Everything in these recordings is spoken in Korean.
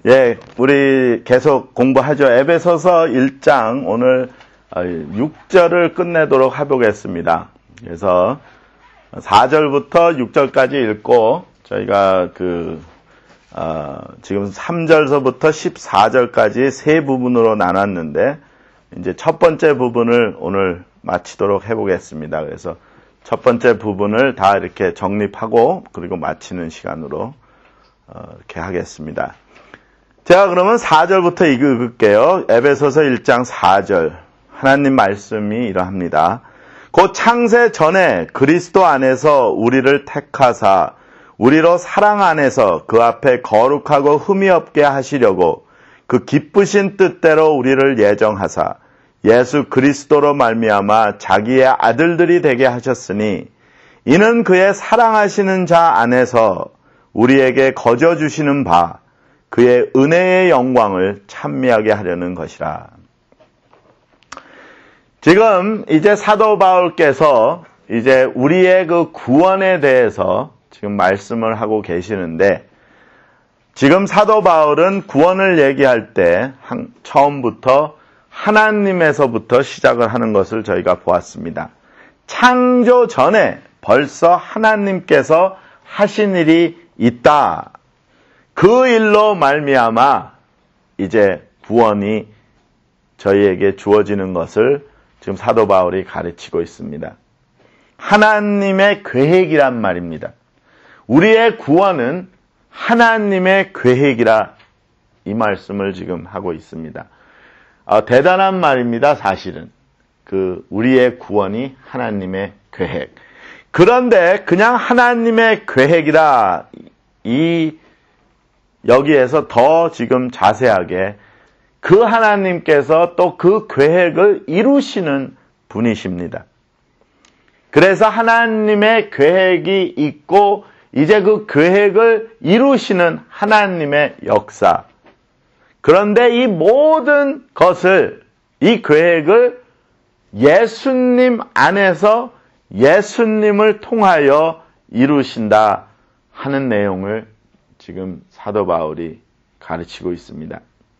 예, 우리 계속 공부하죠. 에베소서 1장 오늘 6절을 끝내도록 해보겠습니다. 그래서 4절부터 6절까지 읽고 저희가 지금 3절서부터 14절까지 세 부분으로 나눴는데 이제 첫 번째 부분을 오늘 마치도록 해보겠습니다. 그래서 첫 번째 부분을 다 이렇게 정립하고 그리고 마치는 시간으로 이렇게 하겠습니다. 제가 그러면 4절부터 읽을게요. 에베소서 1장 4절. 하나님 말씀이 이러합니다. 곧 창세 전에 그리스도 안에서 우리를 택하사 우리로 사랑 안에서 그 앞에 거룩하고 흠이 없게 하시려고 그 기쁘신 뜻대로 우리를 예정하사 예수 그리스도로 말미암아 자기의 아들들이 되게 하셨으니 이는 그의 사랑하시는 자 안에서 우리에게 거저 주시는 바 그의 은혜의 영광을 찬미하게 하려는 것이라. 지금 이제 사도 바울께서 이제 우리의 그 구원에 대해서 지금 말씀을 하고 계시는데 지금 사도 바울은 구원을 얘기할 때 처음부터 하나님에서부터 시작을 하는 것을 저희가 보았습니다. 창조 전에 벌써 하나님께서 하신 일이 있다. 그 일로 말미암아 이제 구원이 저희에게 주어지는 것을 지금 사도 바울이 가르치고 있습니다. 하나님의 계획이란 말입니다. 우리의 구원은 하나님의 계획이라 이 말씀을 지금 하고 있습니다. 대단한 말입니다. 사실은 우리의 구원이 하나님의 계획. 그런데 그냥 하나님의 계획이라 여기에서 더 지금 자세하게 그 하나님께서 또 그 계획을 이루시는 분이십니다. 그래서 하나님의 계획이 있고 이제 그 계획을 이루시는 하나님의 역사. 그런데 이 모든 것을, 이 계획을 예수님 안에서 예수님을 통하여 이루신다 하는 내용을 지금 사도 바울이 가르치고 있습니다.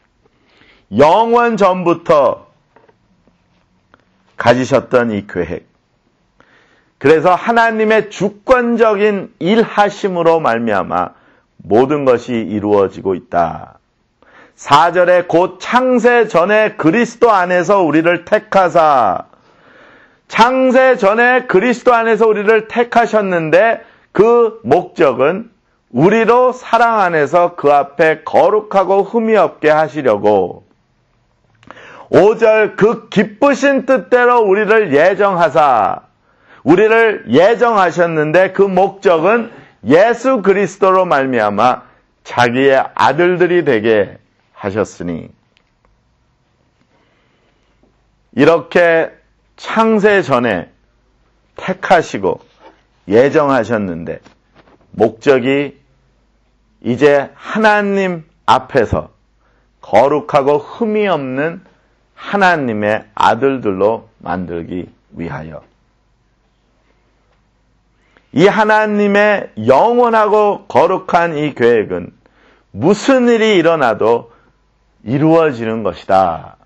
영원 전부터 가지셨던 이 계획. 그래서 하나님의 주권적인 일하심으로 말미암아 모든 것이 이루어지고 있다. 4절에 곧 창세 전에 그리스도 안에서 우리를 택하사 창세 전에 그리스도 안에서 우리를 택하셨는데 그 목적은 우리로 사랑 안에서 그 앞에 거룩하고 흠이 없게 하시려고 5절 그 기쁘신 뜻대로 우리를 예정하사 우리를 예정하셨는데 그 목적은 예수 그리스도로 말미암아 자기의 아들들이 되게 하셨으니 이렇게 창세 전에 택하시고 예정하셨는데 목적이 이제 하나님 앞에서 거룩하고 흠이 없는 하나님의 아들들로 만들기 위하여 이 하나님의 영원하고 거룩한 이 계획은 무슨 일이 일어나도 이루어지는 것이다.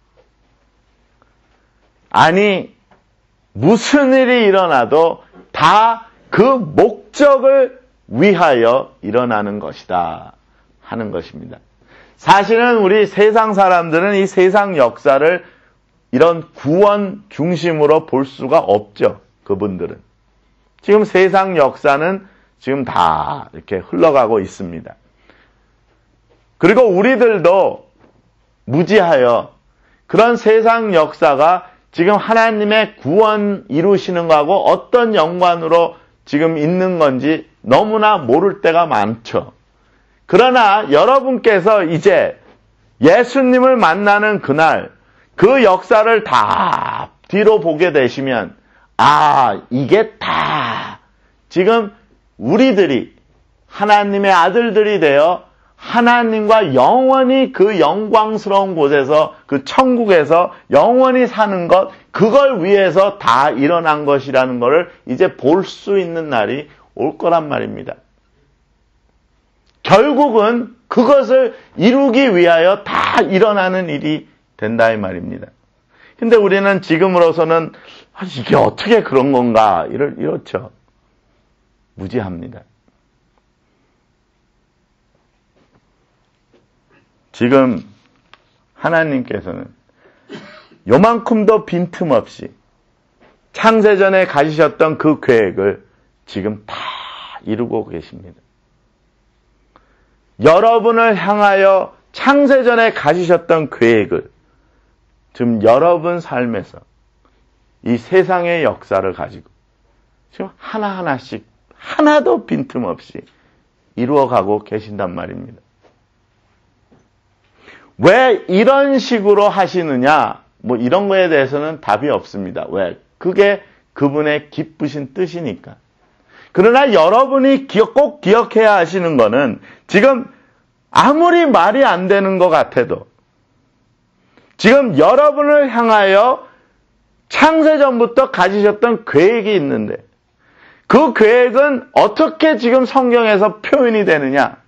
아니, 무슨 일이 일어나도 다 그 목적을 위하여 일어나는 것이다 하는 것입니다. 사실은 우리 세상 사람들은 이 세상 역사를 이런 구원 중심으로 볼 수가 없죠. 그분들은. 지금 세상 역사는 지금 다 이렇게 흘러가고 있습니다. 그리고 우리들도 무지하여 그런 세상 역사가 지금 하나님의 구원 이루시는 거하고 어떤 연관으로 지금 있는 건지 너무나 모를 때가 많죠. 그러나 여러분께서 이제 예수님을 만나는 그날 그 역사를 다 뒤로 보게 되시면 이게 다 지금 우리들이 하나님의 아들들이 되어 하나님과 영원히 그 영광스러운 곳에서 그 천국에서 영원히 사는 것 그걸 위해서 다 일어난 것이라는 것을 이제 볼 수 있는 날이 올 거란 말입니다. 결국은 그것을 이루기 위하여 다 일어나는 일이 된다 이 말입니다. 근데 우리는 지금으로서는 이게 어떻게 그런 건가 이렇죠. 무지합니다. 지금 하나님께서는 요만큼도 빈틈없이 창세전에 가지셨던 그 계획을 지금 다 이루고 계십니다. 여러분을 향하여 창세전에 가지셨던 계획을 지금 여러분 삶에서 이 세상의 역사를 가지고 지금 하나하나씩 하나도 빈틈없이 이루어가고 계신단 말입니다. 왜 이런 식으로 하시느냐? 뭐 이런 거에 대해서는 답이 없습니다. 왜? 그게 그분의 기쁘신 뜻이니까. 그러나 여러분이 꼭 기억해야 하시는 거는 지금 아무리 말이 안 되는 것 같아도 지금 여러분을 향하여 창세전부터 가지셨던 계획이 있는데 그 계획은 어떻게 지금 성경에서 표현이 되느냐?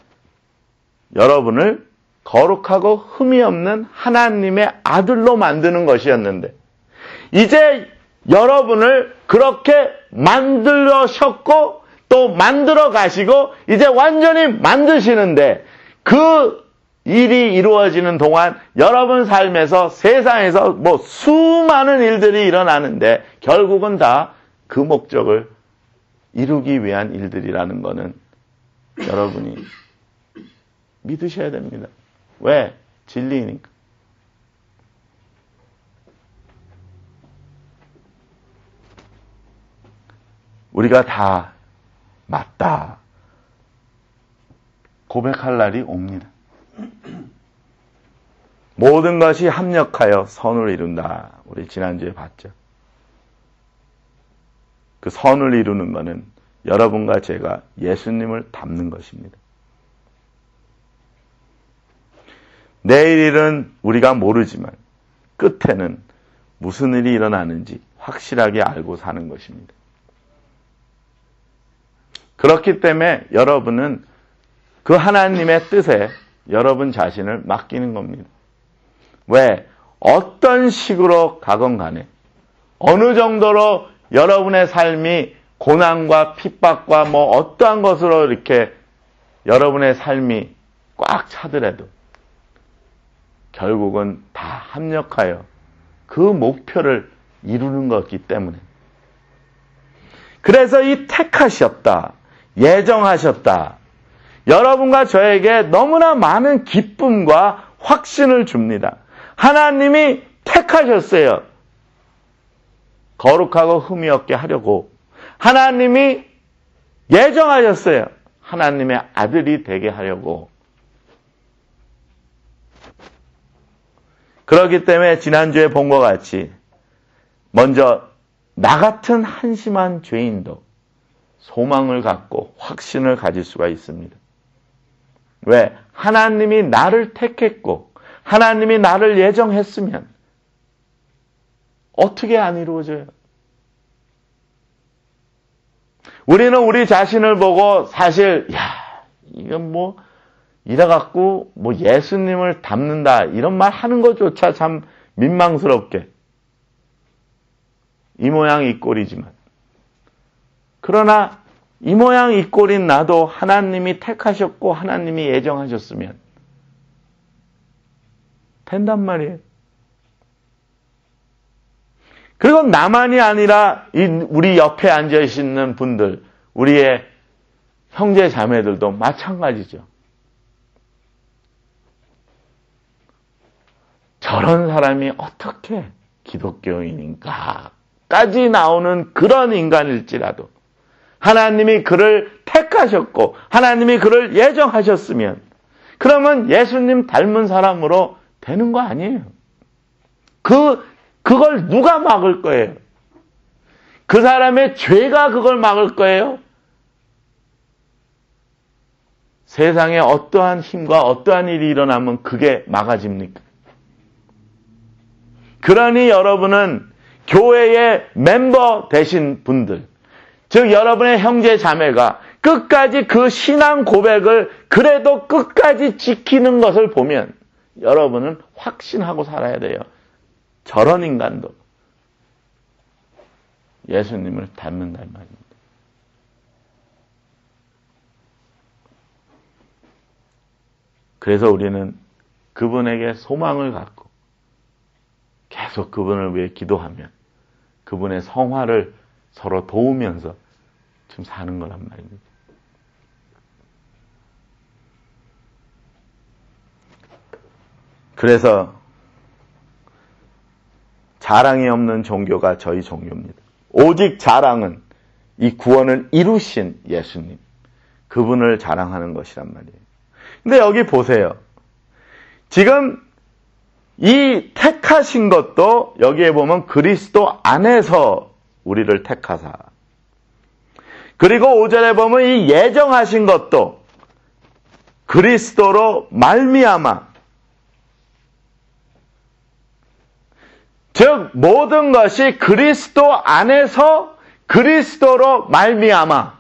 여러분을 거룩하고 흠이 없는 하나님의 아들로 만드는 것이었는데 이제 여러분을 그렇게 만들으셨고 또 만들어 가시고 이제 완전히 만드시는데 그 일이 이루어지는 동안 여러분 삶에서 세상에서 뭐 수많은 일들이 일어나는데 결국은 다 그 목적을 이루기 위한 일들이라는 것은 여러분이 믿으셔야 됩니다. 왜? 진리니까. 우리가 다 맞다 고백할 날이 옵니다. 모든 것이 합력하여 선을 이룬다. 우리 지난주에 봤죠. 그 선을 이루는 것은 여러분과 제가 예수님을 닮는 것입니다. 내일 일은 우리가 모르지만 끝에는 무슨 일이 일어나는지 확실하게 알고 사는 것입니다. 그렇기 때문에 여러분은 그 하나님의 뜻에 여러분 자신을 맡기는 겁니다. 왜? 어떤 식으로 가건 간에 어느 정도로 여러분의 삶이 고난과 핍박과 뭐 어떠한 것으로 이렇게 여러분의 삶이 꽉 차더라도 결국은 다 합력하여 그 목표를 이루는 것이기 때문에 그래서 이 택하셨다, 예정하셨다 여러분과 저에게 너무나 많은 기쁨과 확신을 줍니다. 하나님이 택하셨어요. 거룩하고 흠이 없게 하려고. 하나님이 예정하셨어요. 하나님의 아들이 되게 하려고. 그렇기 때문에 지난주에 본 것 같이 먼저 나 같은 한심한 죄인도 소망을 갖고 확신을 가질 수가 있습니다. 왜? 하나님이 나를 택했고 하나님이 나를 예정했으면 어떻게 안 이루어져요? 우리는 우리 자신을 보고 사실 이건 뭐 이래갖고 뭐 예수님을 닮는다 이런 말 하는 것조차 참 민망스럽게 이 모양 이 꼴이지만 그러나 이 모양 이 꼴인 나도 하나님이 택하셨고 하나님이 예정하셨으면 된단 말이에요. 그리고 나만이 아니라 우리 옆에 앉아있는 분들, 우리의 형제 자매들도 마찬가지죠. 저런 사람이 어떻게 기독교인인가까지 나오는 그런 인간일지라도 하나님이 그를 택하셨고 하나님이 그를 예정하셨으면 그러면 예수님 닮은 사람으로 되는 거 아니에요. 그걸 누가 막을 거예요? 그 사람의 죄가 그걸 막을 거예요? 세상에 어떠한 힘과 어떠한 일이 일어나면 그게 막아집니까? 그러니 여러분은 교회의 멤버 되신 분들, 즉 여러분의 형제 자매가 끝까지 그 신앙 고백을 그래도 끝까지 지키는 것을 보면 여러분은 확신하고 살아야 돼요. 저런 인간도 예수님을 닮는다는 말입니다. 그래서 우리는 그분에게 소망을 갖고 계속 그분을 위해 기도하면 그분의 성화를 서로 도우면서 지금 사는 거란 말입니다. 그래서 자랑이 없는 종교가 저희 종교입니다. 오직 자랑은 이 구원을 이루신 예수님, 그분을 자랑하는 것이란 말이에요. 근데 여기 보세요. 지금 이 택하신 것도 여기에 보면 그리스도 안에서 우리를 택하사. 그리고 5절에 보면 이 예정하신 것도 그리스도로 말미암아. 즉 모든 것이 그리스도 안에서 그리스도로 말미암아.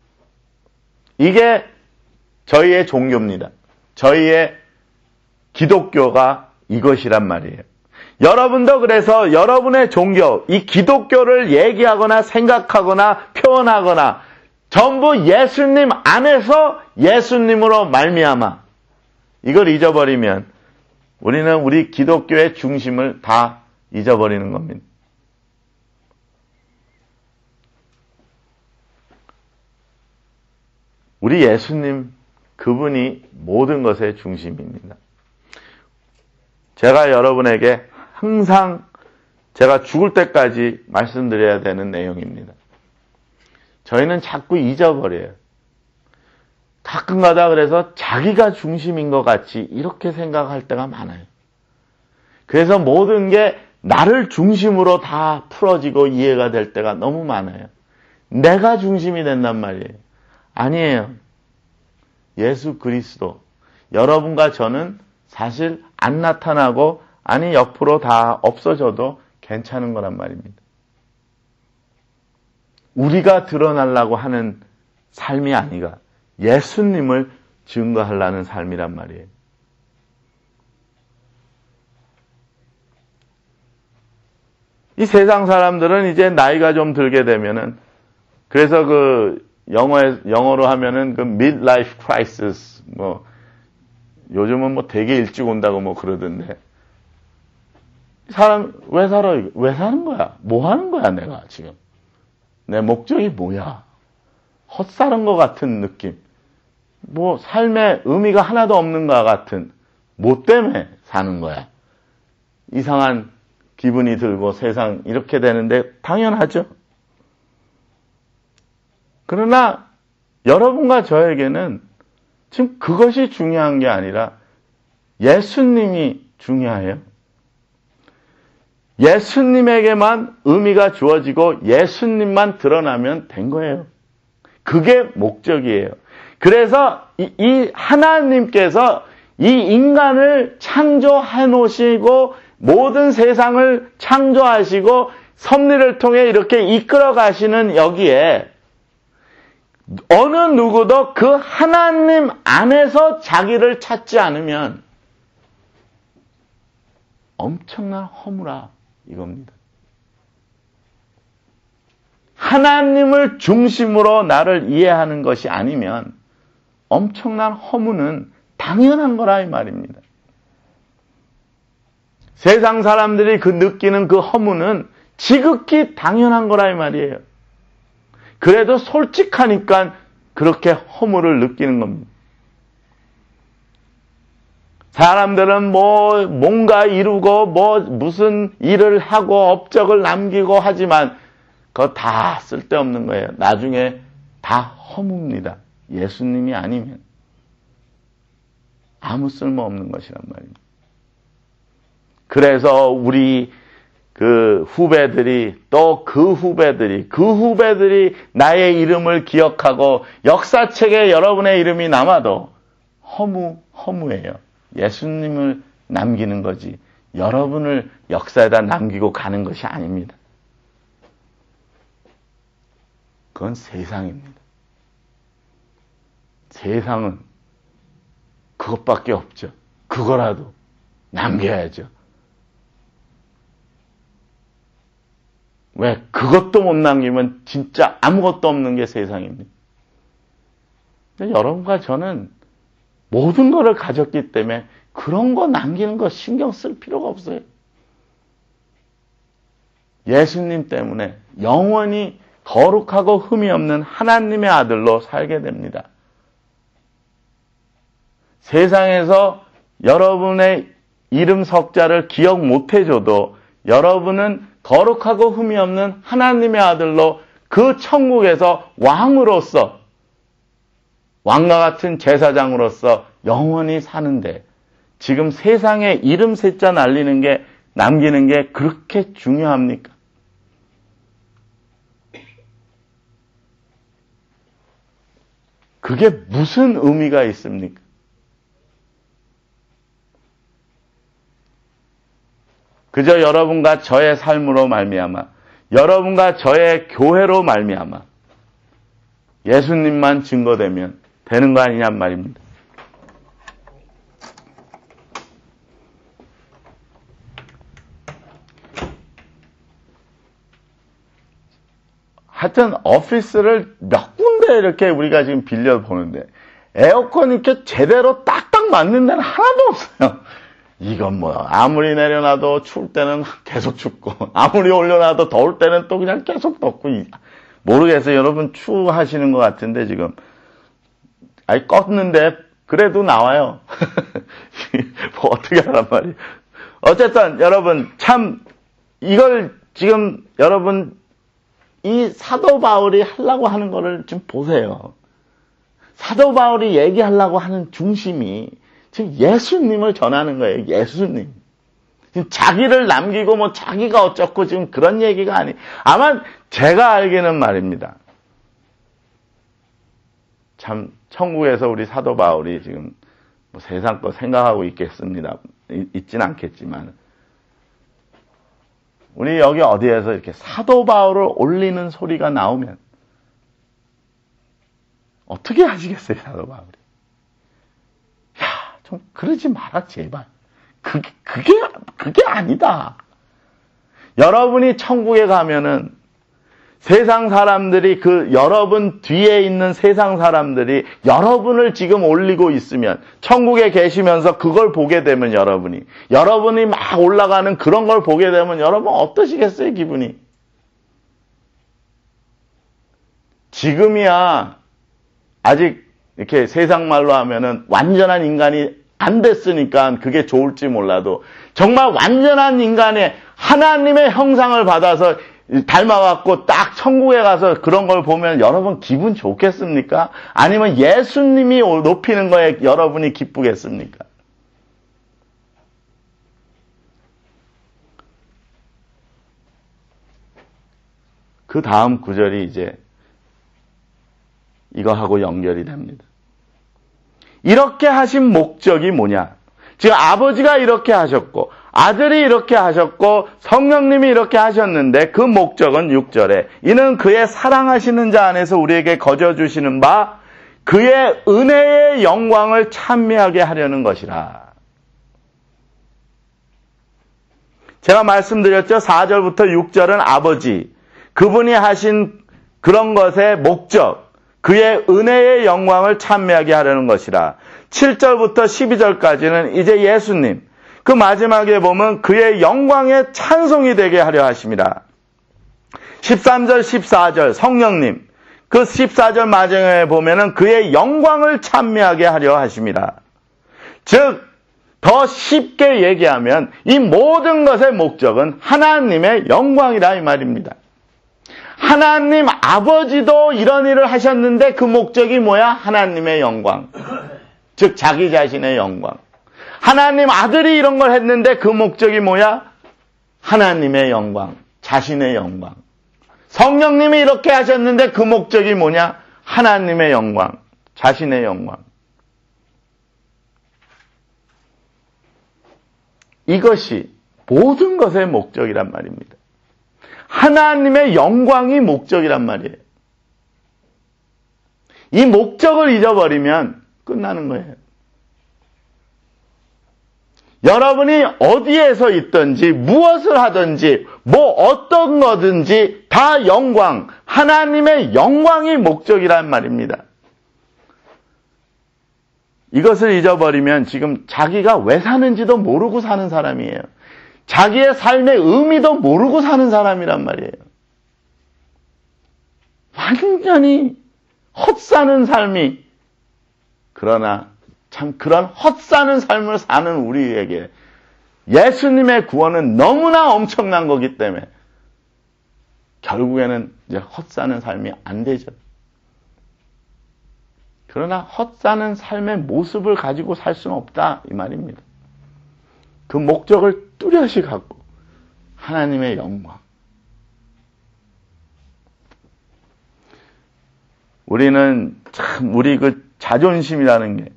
이게 저희의 종교입니다. 저희의 기독교가 이것이란 말이에요. 여러분도 그래서 여러분의 종교, 이 기독교를 얘기하거나 생각하거나 표현하거나 전부 예수님 안에서 예수님으로 말미암아. 이걸 잊어버리면 우리는 우리 기독교의 중심을 다 잊어버리는 겁니다. 우리 예수님, 그분이 모든 것의 중심입니다. 제가 여러분에게 항상 제가 죽을 때까지 말씀드려야 되는 내용입니다. 저희는 자꾸 잊어버려요. 가끔가다 그래서 자기가 중심인 것 같이 이렇게 생각할 때가 많아요. 그래서 모든 게 나를 중심으로 다 풀어지고 이해가 될 때가 너무 많아요. 내가 중심이 된단 말이에요. 아니에요. 예수 그리스도. 여러분과 저는 사실 안 나타나고 아니 옆으로 다 없어져도 괜찮은 거란 말입니다. 우리가 드러나려고 하는 삶이 아니라 예수님을 증거하려는 삶이란 말이에요. 이 세상 사람들은 이제 나이가 좀 들게 되면은 그래서 그 영어로 하면은 그 midlife crisis 뭐 요즘은 뭐 되게 일찍 온다고 뭐 그러던데 사람 왜 살아? 왜 사는 거야? 뭐 하는 거야 내가 지금? 내 목적이 뭐야? 헛사는 것 같은 느낌. 뭐 삶에 의미가 하나도 없는 것 같은 뭐 때문에 사는 거야? 이상한 기분이 들고 세상 이렇게 되는데 당연하죠. 그러나 여러분과 저에게는 지금 그것이 중요한 게 아니라 예수님이 중요해요. 예수님에게만 의미가 주어지고 예수님만 드러나면 된 거예요. 그게 목적이에요. 그래서 이 하나님께서 이 인간을 창조해 놓으시고 모든 세상을 창조하시고 섭리를 통해 이렇게 이끌어 가시는 여기에 어느 누구도 그 하나님 안에서 자기를 찾지 않으면 엄청난 허무라 이겁니다. 하나님을 중심으로 나를 이해하는 것이 아니면 엄청난 허무는 당연한 거라 이 말입니다. 세상 사람들이 그 느끼는 그 허무는 지극히 당연한 거라 이 말이에요. 그래도 솔직하니까 그렇게 허무를 느끼는 겁니다. 사람들은 뭔가 이루고 무슨 일을 하고 업적을 남기고 하지만 그거 다 쓸데없는 거예요. 나중에 다 허무입니다. 예수님이 아니면 아무 쓸모없는 것이란 말입니다. 그래서 우리 그 후배들이 또 그 후배들이 나의 이름을 기억하고 역사책에 여러분의 이름이 남아도 허무해요. 예수님을 남기는 거지 여러분을 역사에다 남기고 가는 것이 아닙니다. 그건 세상입니다. 세상은 그것밖에 없죠. 그거라도 남겨야죠. 왜? 그것도 못 남기면 진짜 아무것도 없는 게 세상입니다. 여러분과 저는 모든 것을 가졌기 때문에 그런 거 남기는 거 신경 쓸 필요가 없어요. 예수님 때문에 영원히 거룩하고 흠이 없는 하나님의 아들로 살게 됩니다. 세상에서 여러분의 이름 석자를 기억 못 해줘도 여러분은 거룩하고 흠이 없는 하나님의 아들로 그 천국에서 왕으로서, 왕과 같은 제사장으로서 영원히 사는데, 지금 세상에 이름 셋자 날리는 게, 남기는 게 그렇게 중요합니까? 그게 무슨 의미가 있습니까? 그저 여러분과 저의 삶으로 말미암아, 여러분과 저의 교회로 말미암아 예수님만 증거되면 되는 거 아니냔 말입니다. 하여튼 오피스를 몇 군데 이렇게 우리가 지금 빌려보는데 에어컨 이렇게 제대로 딱딱 맞는 데는 하나도 없어요. 이건 뭐 아무리 내려놔도 추울 때는 계속 춥고 아무리 올려놔도 더울 때는 또 그냥 계속 덥고, 모르겠어요. 여러분 추워하시는 것 같은데 지금 아니 껐는데 그래도 나와요. 뭐 어떻게 하란 말이에요. 어쨌든 여러분 참 이걸 지금 여러분 이 사도 바울이 하려고 하는 거를 좀 보세요. 사도 바울이 얘기하려고 하는 중심이 지금 예수님을 전하는 거예요. 예수님. 지금 자기를 남기고 뭐 자기가 어쩌고 지금 그런 얘기가 아니. 아마 제가 알기는 말입니다. 참 천국에서 우리 사도 바울이 지금 뭐 세상 거 생각하고 있겠습니다. 있진 않겠지만 우리 여기 어디에서 이렇게 사도 바울을 올리는 소리가 나오면 어떻게 하시겠어요, 사도 바울이? 야, 좀 그러지 마라, 제발. 그게 아니다. 여러분이 천국에 가면은 세상 사람들이 여러분 뒤에 있는 세상 사람들이 여러분을 지금 올리고 있으면 천국에 계시면서 그걸 보게 되면 여러분이 막 올라가는 그런 걸 보게 되면 여러분 어떠시겠어요, 기분이? 지금이야 아직 이렇게 세상 말로 하면은 완전한 인간이 안 됐으니까 그게 좋을지 몰라도 정말 완전한 인간의 하나님의 형상을 받아서 닮아갖고 딱 천국에 가서 그런 걸 보면 여러분 기분 좋겠습니까? 아니면 예수님이 높이는 거에 여러분이 기쁘겠습니까? 그 다음 구절이 이제 이거하고 연결이 됩니다. 이렇게 하신 목적이 뭐냐? 지금 아버지가 이렇게 하셨고 아들이 이렇게 하셨고 성령님이 이렇게 하셨는데 그 목적은 6절에 이는 그의 사랑하시는 자 안에서 우리에게 거저 주시는 바 그의 은혜의 영광을 찬미하게 하려는 것이라. 제가 말씀드렸죠. 4절부터 6절은 아버지, 그분이 하신 그런 것의 목적, 그의 은혜의 영광을 찬미하게 하려는 것이라. 7절부터 12절까지는 이제 예수님, 그 마지막에 보면 그의 영광의 찬송이 되게 하려 하십니다. 13절, 14절 성령님, 그 14절 마지막에 보면은 그의 영광을 찬미하게 하려 하십니다. 즉, 더 쉽게 얘기하면 이 모든 것의 목적은 하나님의 영광이라 이 말입니다. 하나님 아버지도 이런 일을 하셨는데 그 목적이 뭐야? 하나님의 영광. 즉 자기 자신의 영광. 하나님 아들이 이런 걸 했는데 그 목적이 뭐야? 하나님의 영광. 자신의 영광. 성령님이 이렇게 하셨는데 그 목적이 뭐냐? 하나님의 영광. 자신의 영광. 이것이 모든 것의 목적이란 말입니다. 하나님의 영광이 목적이란 말이에요. 이 목적을 잊어버리면 끝나는 거예요. 여러분이 어디에서 있든지 무엇을 하든지 뭐 어떤 거든지 다 영광, 하나님의 영광이 목적이란 말입니다. 이것을 잊어버리면 지금 자기가 왜 사는지도 모르고 사는 사람이에요. 자기의 삶의 의미도 모르고 사는 사람이란 말이에요. 완전히 헛사는 삶이, 그러나 참 그런 헛사는 삶을 사는 우리에게 예수님의 구원은 너무나 엄청난 거기 때문에 결국에는 이제 헛사는 삶이 안 되죠. 그러나 헛사는 삶의 모습을 가지고 살 수는 없다 이 말입니다. 그 목적을 뚜렷이 갖고 하나님의 영광. 우리는 참 우리 그 자존심이라는 게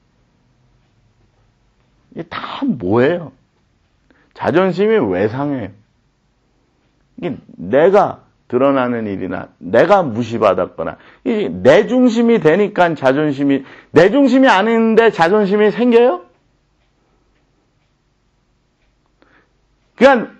이게 다 뭐예요? 자존심이 왜 상해요? 이게 내가 드러나는 일이나 내가 무시받았거나 이게 내 중심이 되니까 자존심이, 내 중심이 아닌데 자존심이 생겨요? 그러니까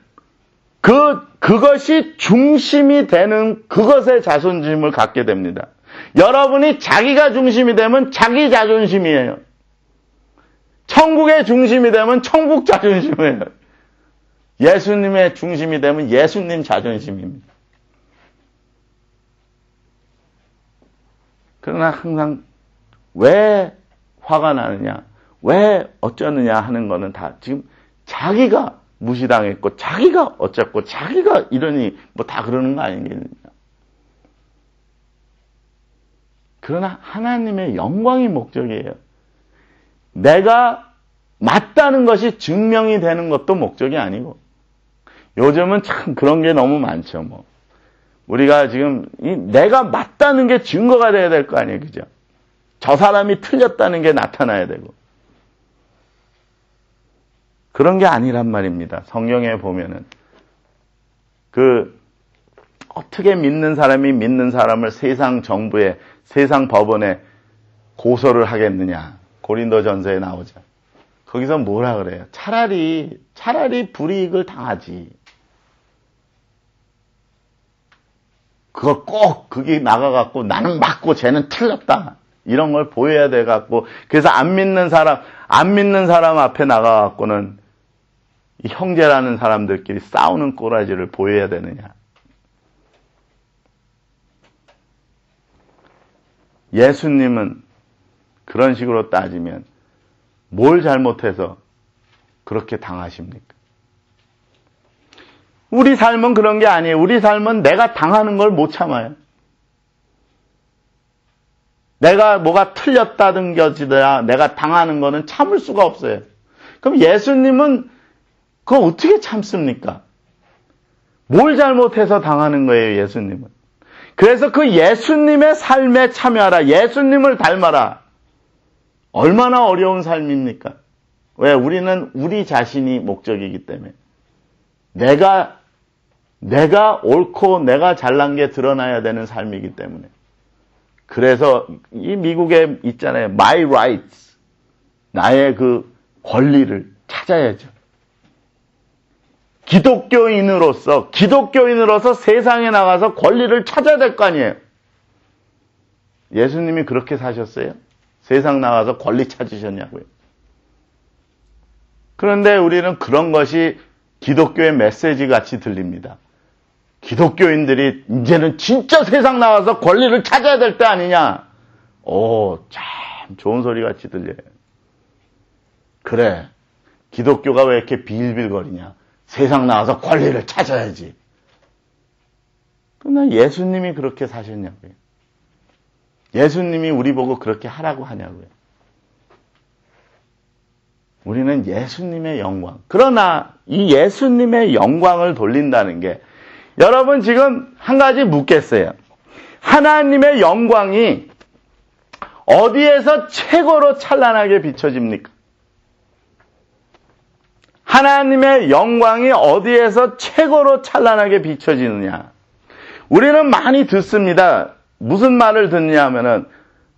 그것이 중심이 되는 그것에 자존심을 갖게 됩니다. 여러분이 자기가 중심이 되면 자기 자존심이에요. 천국의 중심이 되면 천국 자존심이에요. 예수님의 중심이 되면 예수님 자존심입니다. 그러나 항상 왜 화가 나느냐, 왜 어쩌느냐 하는 거는 다 지금 자기가 무시당했고, 자기가 어쨌고, 자기가 이러니 뭐 다 그러는 거 아니겠느냐. 그러나 하나님의 영광이 목적이에요. 내가 맞다는 것이 증명이 되는 것도 목적이 아니고, 요즘은 참 그런 게 너무 많죠. 뭐 우리가 지금 내가 맞다는 게 증거가 돼야 될 거 아니에요, 그죠? 저 사람이 틀렸다는 게 나타나야 되고, 그런 게 아니란 말입니다. 성경에 보면은 어떻게 믿는 사람이 믿는 사람을 세상 정부에, 세상 법원에 고소를 하겠느냐. 고린도전서에 나오죠. 거기서 뭐라 그래요? 차라리 불이익을 당하지. 그걸 꼭 거기 나가갖고 나는 맞고 쟤는 틀렸다. 이런 걸 보여야 돼갖고, 그래서 안 믿는 사람 앞에 나가갖고는 이 형제라는 사람들끼리 싸우는 꼬라지를 보여야 되느냐. 예수님은 그런 식으로 따지면 뭘 잘못해서 그렇게 당하십니까? 우리 삶은 그런 게 아니에요. 우리 삶은 내가 당하는 걸 못 참아요. 내가 뭐가 틀렸다든 것이더라, 내가 당하는 거는 참을 수가 없어요. 그럼 예수님은 그거 어떻게 참습니까? 뭘 잘못해서 당하는 거예요, 예수님은. 그래서 그 예수님의 삶에 참여하라. 예수님을 닮아라. 얼마나 어려운 삶입니까? 왜? 우리는 우리 자신이 목적이기 때문에. 내가 옳고 내가 잘난 게 드러나야 되는 삶이기 때문에. 그래서 이 미국에 있잖아요. My rights. 나의 그 권리를 찾아야죠. 기독교인으로서 세상에 나가서 권리를 찾아야 될 거 아니에요. 예수님이 그렇게 사셨어요? 세상 나가서 권리 찾으셨냐고요. 그런데 우리는 그런 것이 기독교의 메시지 같이 들립니다. 기독교인들이 이제는 진짜 세상 나가서 권리를 찾아야 될 때 아니냐. 참 좋은 소리 같이 들려요. 그래, 기독교가 왜 이렇게 빌빌거리냐. 세상 나와서 권리를 찾아야지. 그러나 예수님이 그렇게 사셨냐고요. 예수님이 우리 보고 그렇게 하라고 하냐고요. 우리는 예수님의 영광. 그러나 이 예수님의 영광을 돌린다는 게, 여러분 지금 한 가지 묻겠어요. 하나님의 영광이 어디에서 최고로 찬란하게 비춰집니까? 하나님의 영광이 어디에서 최고로 찬란하게 비춰지느냐? 우리는 많이 듣습니다. 무슨 말을 듣냐 하면은,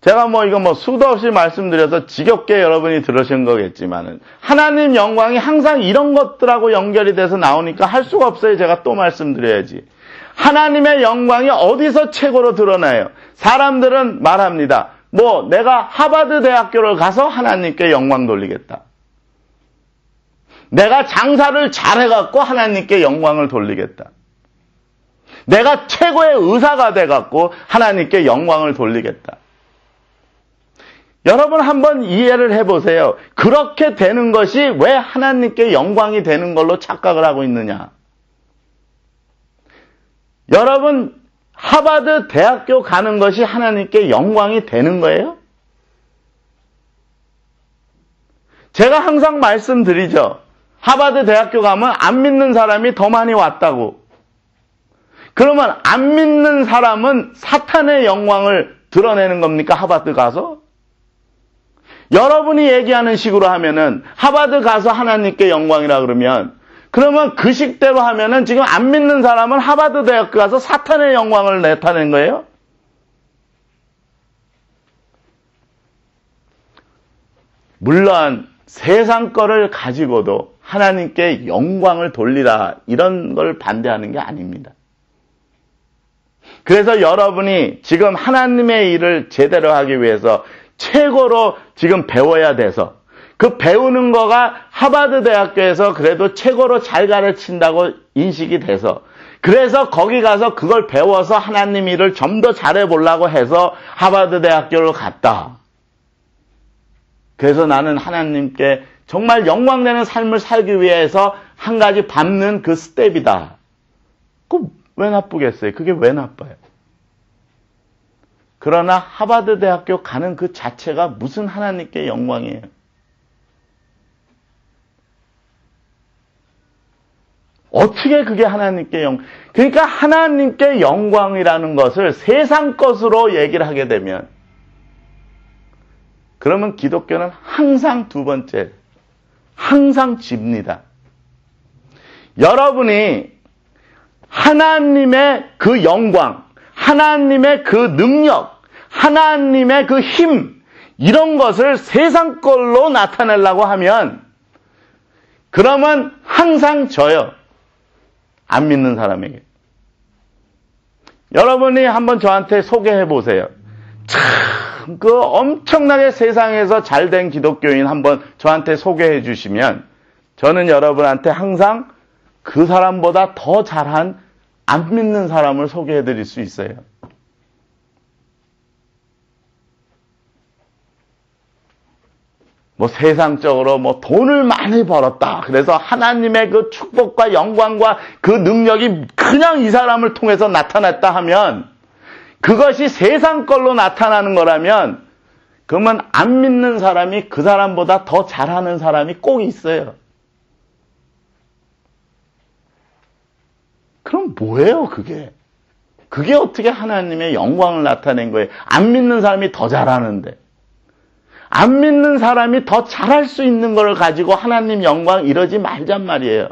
제가 이거 수도 없이 말씀드려서 지겹게 여러분이 들으신 거겠지만은, 하나님 영광이 항상 이런 것들하고 연결이 돼서 나오니까 할 수가 없어요. 제가 또 말씀드려야지. 하나님의 영광이 어디서 최고로 드러나요? 사람들은 말합니다. 내가 하버드 대학교를 가서 하나님께 영광 돌리겠다. 내가 장사를 잘해갖고 하나님께 영광을 돌리겠다. 내가 최고의 의사가 돼갖고 하나님께 영광을 돌리겠다. 여러분 한번 이해를 해보세요. 그렇게 되는 것이 왜 하나님께 영광이 되는 걸로 착각을 하고 있느냐? 여러분, 하버드 대학교 가는 것이 하나님께 영광이 되는 거예요? 제가 항상 말씀드리죠. 하버드 대학교 가면 안 믿는 사람이 더 많이 왔다고. 그러면 안 믿는 사람은 사탄의 영광을 드러내는 겁니까? 하버드 가서? 여러분이 얘기하는 식으로 하면은 하버드 가서 하나님께 영광이라 그러면 그 식대로 하면은 지금 안 믿는 사람은 하버드 대학교 가서 사탄의 영광을 나타낸 거예요? 물론 세상 거를 가지고도 하나님께 영광을 돌리라 이런 걸 반대하는 게 아닙니다. 그래서 여러분이 지금 하나님의 일을 제대로 하기 위해서 최고로 지금 배워야 돼서 그 배우는 거가 하버드 대학교에서 그래도 최고로 잘 가르친다고 인식이 돼서 그래서 거기 가서 그걸 배워서 하나님 일을 좀 더 잘해보려고 해서 하버드 대학교를 갔다. 그래서 나는 하나님께 정말 영광되는 삶을 살기 위해서 한 가지 밟는 그 스텝이다. 그거 왜 나쁘겠어요? 그게 왜 나빠요? 그러나 하버드 대학교 가는 그 자체가 무슨 하나님께 영광이에요? 어떻게 그게 하나님께 그러니까 하나님께 영광이라는 것을 세상 것으로 얘기를 하게 되면 그러면 기독교는 항상 두 번째, 항상 집니다. 여러분이 하나님의 그 영광, 하나님의 그 능력, 하나님의 그 힘, 이런 것을 세상 걸로 나타내려고 하면 그러면 항상 져요. 안 믿는 사람에게. 여러분이 한번 저한테 소개해 보세요. 참, 그 엄청나게 세상에서 잘된 기독교인 한번 저한테 소개해 주시면 저는 여러분한테 항상 그 사람보다 더 잘한 안 믿는 사람을 소개해 드릴 수 있어요. 세상적으로 돈을 많이 벌었다. 그래서 하나님의 그 축복과 영광과 그 능력이 그냥 이 사람을 통해서 나타났다 하면 그것이 세상 걸로 나타나는 거라면 그러면 안 믿는 사람이 그 사람보다 더 잘하는 사람이 꼭 있어요. 그럼 뭐예요, 그게? 그게 어떻게 하나님의 영광을 나타낸 거예요? 안 믿는 사람이 더 잘하는데. 안 믿는 사람이 더 잘할 수 있는 걸 가지고 하나님 영광 이러지 말잔 말이에요.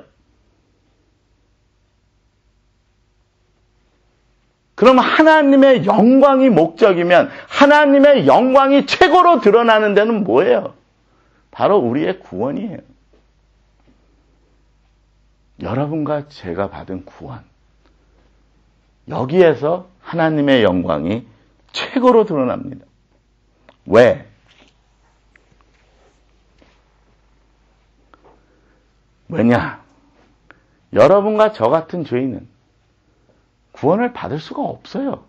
그럼 하나님의 영광이 목적이면 하나님의 영광이 최고로 드러나는 데는 뭐예요? 바로 우리의 구원이에요. 여러분과 제가 받은 구원. 여기에서 하나님의 영광이 최고로 드러납니다. 왜? 왜냐? 여러분과 저 같은 죄인은 구원을 받을 수가 없어요.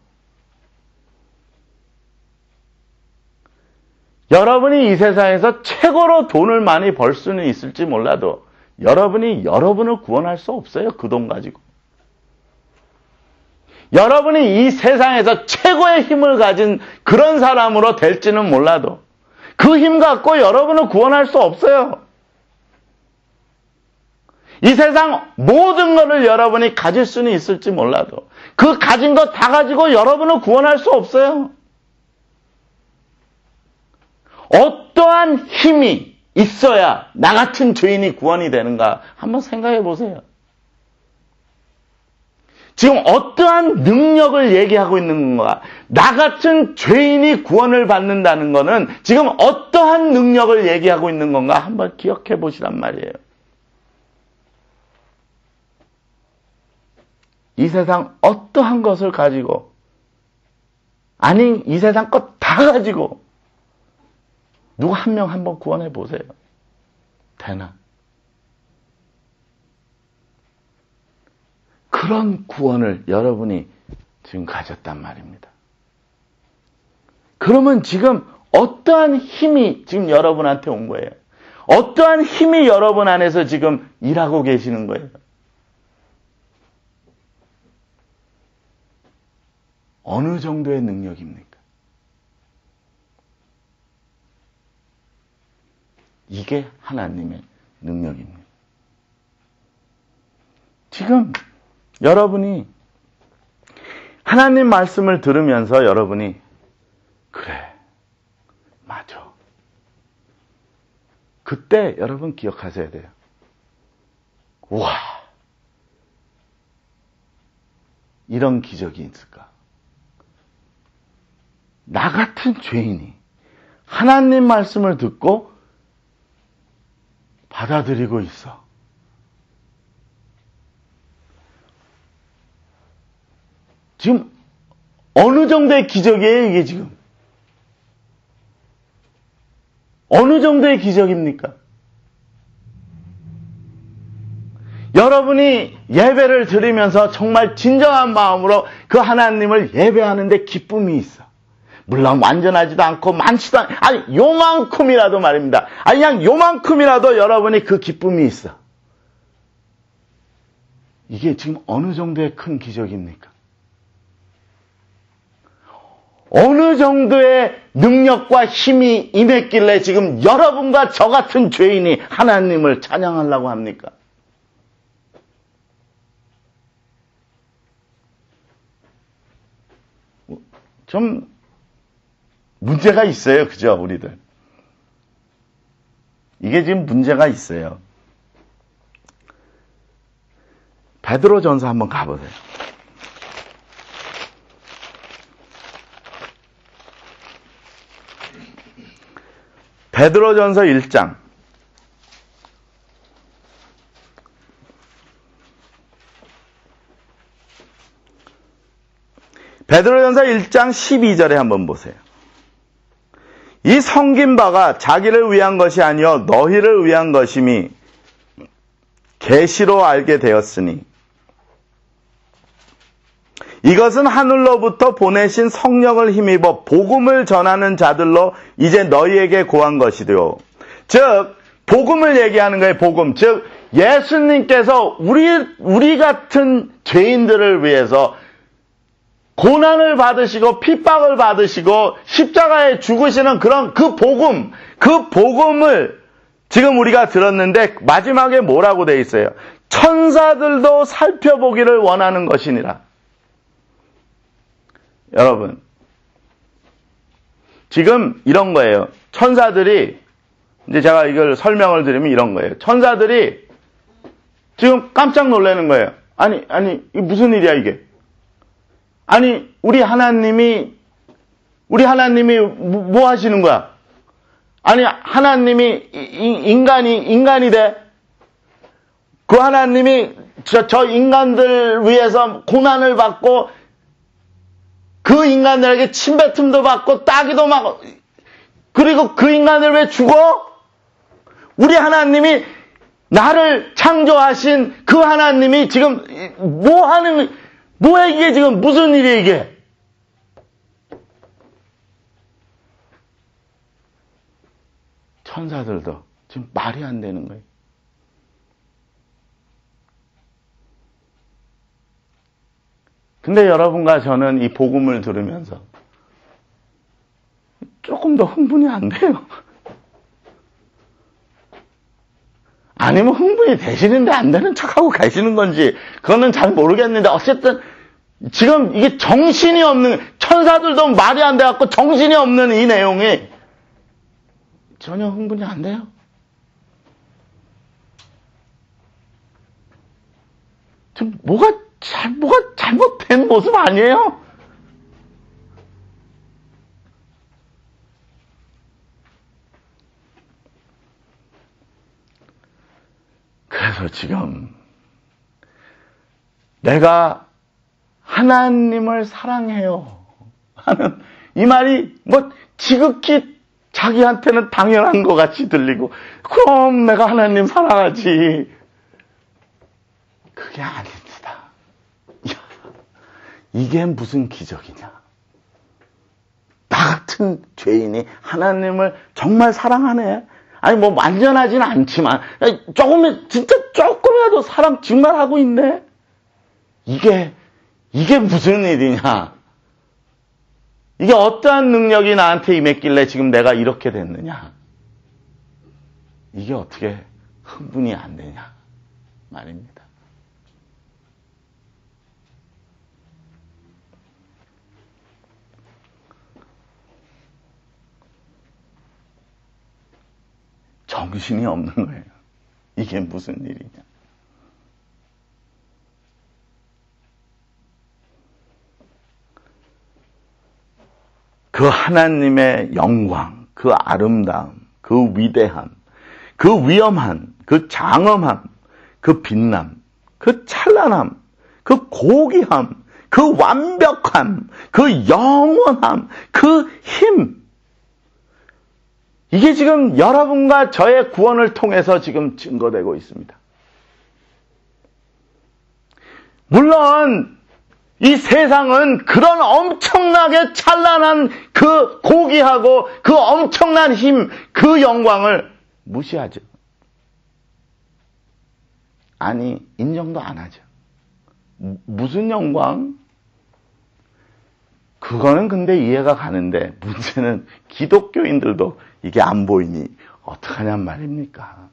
여러분이 이 세상에서 최고로 돈을 많이 벌 수는 있을지 몰라도 여러분이 여러분을 구원할 수 없어요. 그 돈 가지고. 여러분이 이 세상에서 최고의 힘을 가진 그런 사람으로 될지는 몰라도 그 힘 갖고 여러분을 구원할 수 없어요. 이 세상 모든 것을 여러분이 가질 수는 있을지 몰라도 그 가진 것 다 가지고 여러분을 구원할 수 없어요. 어떠한 힘이 있어야 나 같은 죄인이 구원이 되는가 한번 생각해 보세요. 지금 어떠한 능력을 얘기하고 있는 건가? 나 같은 죄인이 구원을 받는다는 것은 지금 어떠한 능력을 얘기하고 있는 건가? 한번 기억해 보시란 말이에요. 이 세상 어떠한 것을 가지고, 아니 이 세상 것 다 가지고 누구 한 명 한번 구원해 보세요. 되나? 그런 구원을 여러분이 지금 가졌단 말입니다. 그러면 지금 어떠한 힘이 지금 여러분한테 온 거예요? 어떠한 힘이 여러분 안에서 지금 일하고 계시는 거예요? 어느 정도의 능력입니까? 이게 하나님의 능력입니다. 지금 여러분이 하나님 말씀을 들으면서 여러분이 그래, 맞아. 그때 여러분 기억하셔야 돼요. 와, 이런 기적이 있을까? 나 같은 죄인이 하나님 말씀을 듣고 받아들이고 있어. 지금 어느 정도의 기적이에요, 이게 지금? 어느 정도의 기적입니까? 여러분이 예배를 드리면서 정말 진정한 마음으로 그 하나님을 예배하는데 기쁨이 있어. 물론 완전하지도 않고 많지도 않고, 아니 요만큼이라도 말입니다. 아니 그냥 요만큼이라도 여러분이 그 기쁨이 있어. 이게 지금 어느 정도의 큰 기적입니까? 어느 정도의 능력과 힘이 임했길래 지금 여러분과 저 같은 죄인이 하나님을 찬양하려고 합니까? 좀 문제가 있어요. 그죠? 우리들. 이게 지금 문제가 있어요. 베드로전서 한번 가보세요. 베드로전서 1장. 베드로전서 1장 12절에 한번 보세요. 이 섬긴 바가 자기를 위한 것이 아니요 너희를 위한 것임이 계시로 알게 되었으니 이것은 하늘로부터 보내신 성령을 힘입어 복음을 전하는 자들로 이제 너희에게 고한 것이요. 즉 복음을 얘기하는 거예요. 복음. 즉 예수님께서 우리 같은 죄인들을 위해서 고난을 받으시고 핍박을 받으시고 십자가에 죽으시는 그런 그 복음을 지금 우리가 들었는데 마지막에 뭐라고 돼 있어요? 천사들도 살펴보기를 원하는 것이니라. 여러분, 지금 이런 거예요. 천사들이, 이제 제가 이걸 설명을 드리면 이런 거예요. 천사들이 지금 깜짝 놀라는 거예요. 아니, 이게 무슨 일이야, 이게? 아니, 우리 하나님이 뭐 하시는 거야? 아니, 하나님이 인간이 돼? 그 하나님이 저 인간들 위해서 고난을 받고 그 인간들에게 침뱉음도 받고 따기도 막, 그리고 그 인간들 왜 죽어? 우리 하나님이 나를 창조하신 그 하나님이 지금 뭐야 이게 지금 무슨 일이야 이게? 천사들도 지금 말이 안 되는 거예요. 근데 여러분과 저는 이 복음을 들으면서 조금 더 흥분이 안 돼요. 아니면 흥분이 되시는데 안 되는 척하고 가시는 건지 그거는 잘 모르겠는데 어쨌든 지금 이게 정신이 없는, 천사들도 말이 안 돼갖고 정신이 없는 이 내용이 전혀 흥분이 안 돼요. 지금 뭐가 뭐가 잘못된 모습 아니에요? 그래서 지금 내가 하나님을 사랑해요 하는 이 말이 지극히 자기한테는 당연한 것 같이 들리고, 그럼 내가 하나님 사랑하지. 그게 아닙니다. 이게 무슨 기적이냐. 나 같은 죄인이 하나님을 정말 사랑하네. 아니 완전하진 않지만 진짜 조금이라도 사랑 정말 하고 있네. 이게 무슨 일이냐. 이게 어떠한 능력이 나한테 임했길래 지금 내가 이렇게 됐느냐. 이게 어떻게 흥분이 안 되냐 말입니다. 정신이 없는 거예요. 이게 무슨 일이냐. 그 하나님의 영광, 그 아름다움, 그 위대함, 그 위엄함, 그 장엄함, 그 빛남, 그 찬란함, 그 고귀함, 그 완벽함, 그 영원함, 그 힘. 이게 지금 여러분과 저의 구원을 통해서 지금 증거되고 있습니다. 물론 이 세상은 그런 엄청나게 찬란한 그 고귀하고 그 엄청난 힘, 그 영광을 무시하죠. 아니, 인정도 안 하죠. 무슨 영광? 그거는 근데 이해가 가는데 문제는 기독교인들도 이게 안 보이니 어떡하냔 말입니까?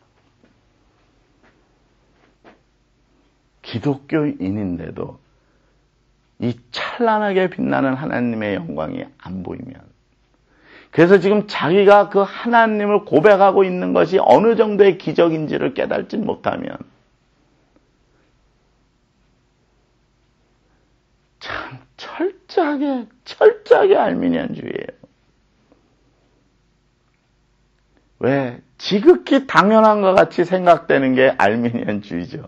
기독교인인데도 이 찬란하게 빛나는 하나님의 영광이 안 보이면, 그래서 지금 자기가 그 하나님을 고백하고 있는 것이 어느 정도의 기적인지를 깨닫지 못하면 참 철저하게 알미니안주의예요. 왜? 지극히 당연한 것 같이 생각되는 게 알미니안주의죠.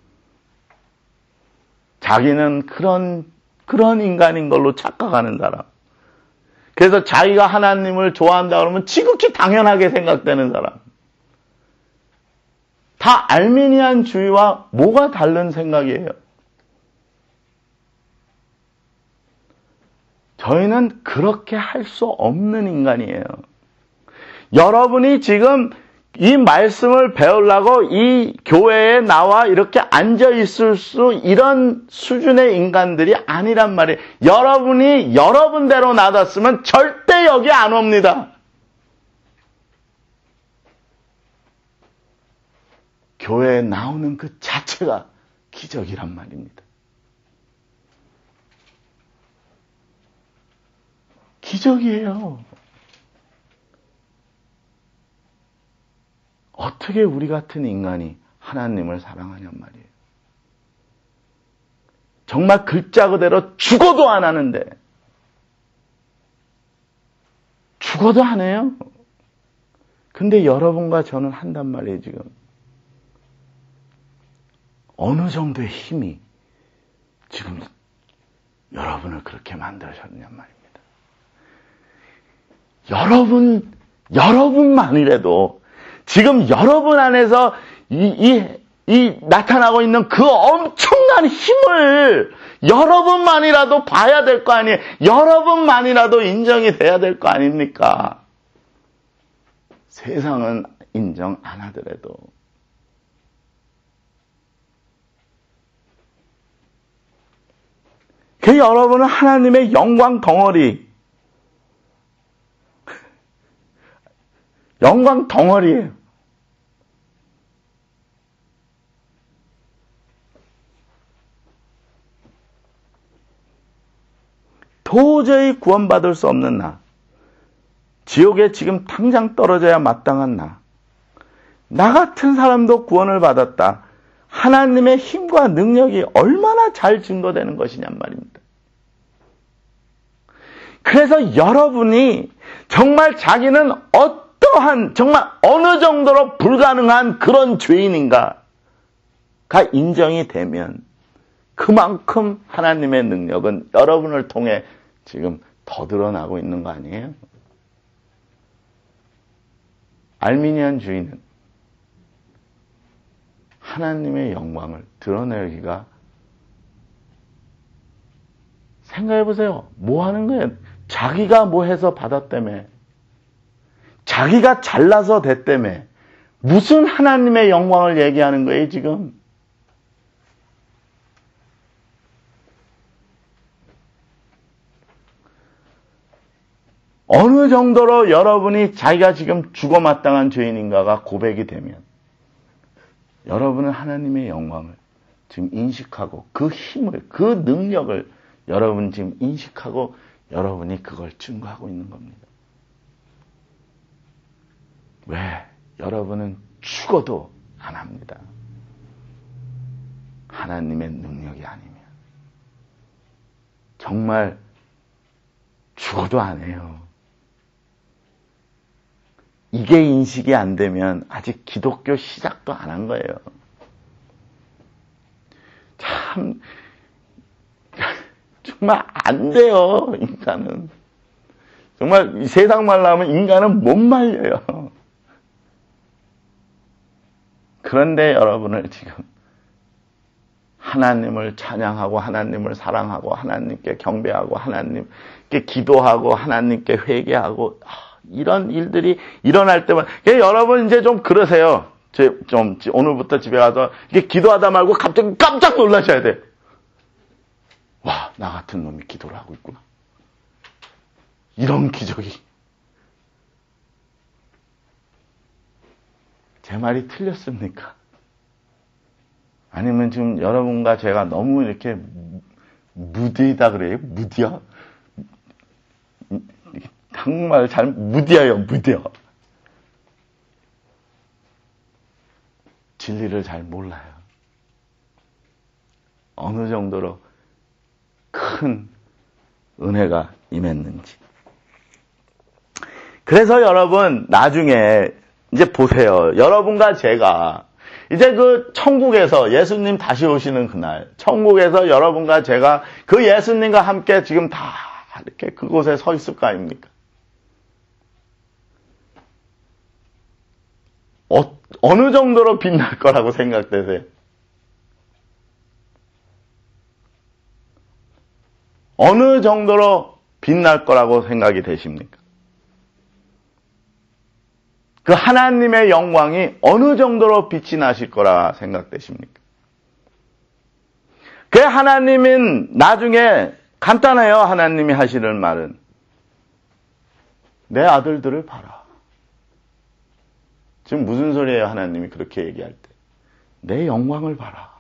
자기는 그런 인간인 걸로 착각하는 사람. 그래서 자기가 하나님을 좋아한다 그러면 지극히 당연하게 생각되는 사람. 다 알미니안주의와 뭐가 다른 생각이에요? 저희는 그렇게 할 수 없는 인간이에요. 여러분이 지금 이 말씀을 배우려고 이 교회에 나와 이렇게 앉아 있을 수 이런 수준의 인간들이 아니란 말이에요. 여러분이 여러분대로 놔뒀으면 절대 여기 안 옵니다. 교회에 나오는 그 자체가 기적이란 말입니다. 기적이에요. 어떻게 우리 같은 인간이 하나님을 사랑하냔 말이에요. 정말 글자 그대로 죽어도 안 하는데, 죽어도 안 해요. 근데 여러분과 저는 한단 말이에요, 지금. 어느 정도의 힘이 지금 여러분을 그렇게 만드셨냔 말입니다. 여러분만이라도 지금 여러분 안에서 이 나타나고 있는 그 엄청난 힘을 여러분만이라도 봐야 될 거 아니에요. 여러분만이라도 인정이 돼야 될 거 아닙니까? 세상은 인정 안 하더라도. 그 여러분은 하나님의 영광 덩어리, 영광 덩어리예요. 도저히 구원받을 수 없는 나, 지옥에 지금 당장 떨어져야 마땅한 나 같은 사람도 구원을 받았다. 하나님의 힘과 능력이 얼마나 잘 증거되는 것이냔 말입니다. 그래서 여러분이 정말 자기는 어떠한, 정말 어느 정도로 불가능한 그런 죄인인가가 인정이 되면 그만큼 하나님의 능력은 여러분을 통해 지금 더 드러나고 있는 거 아니에요? 알미니안 주의는 하나님의 영광을 드러내기가, 생각해보세요. 뭐 하는 거예요? 자기가 뭐 해서 받았다며, 자기가 잘나서 됐다며, 무슨 하나님의 영광을 얘기하는 거예요 지금? 어느 정도로 여러분이 자기가 지금 죽어마땅한 죄인인가가 고백이 되면 여러분은 하나님의 영광을 지금 인식하고 그 힘을, 그 능력을 여러분 지금 인식하고 여러분이 그걸 증거하고 있는 겁니다. 왜? 여러분은 죽어도 안 합니다. 하나님의 능력이 아니면. 정말 죽어도 안 해요. 이게 인식이 안 되면 아직 기독교 시작도 안 한 거예요. 참, 정말 안 돼요, 인간은. 정말 세상 말로 하면 인간은 못 말려요. 그런데 여러분을 지금 하나님을 찬양하고 하나님을 사랑하고 하나님께 경배하고 하나님께 기도하고 하나님께 회개하고 이런 일들이 일어날 때만, 여러분 이제 좀 그러세요. 좀 오늘부터 집에 가서 이게 기도하다 말고 갑자기 깜짝 놀라셔야 돼. 와, 나 같은 놈이 기도를 하고 있구나. 이런 기적이. 제 말이 틀렸습니까? 아니면 지금 여러분과 제가 너무 이렇게 무디다 그래요? 무디야? 한국말 잘 무디야요, 무디야. 진리를 잘 몰라요. 어느 정도로 큰 은혜가 임했는지. 그래서 여러분 나중에 이제 보세요. 여러분과 제가 이제 그 천국에서 예수님 다시 오시는 그날, 천국에서 여러분과 제가 그 예수님과 함께 지금 다 이렇게 그곳에 서 있을 거 아닙니까? 어느 정도로 빛날 거라고 생각되세요? 어느 정도로 빛날 거라고 생각이 되십니까? 그 하나님의 영광이 어느 정도로 빛이 나실 거라 생각되십니까? 그 하나님은 나중에 간단해요. 하나님이 하시는 말은 내 아들들을 봐라. 지금 무슨 소리예요? 하나님이 그렇게 얘기할 때 내 영광을 봐라.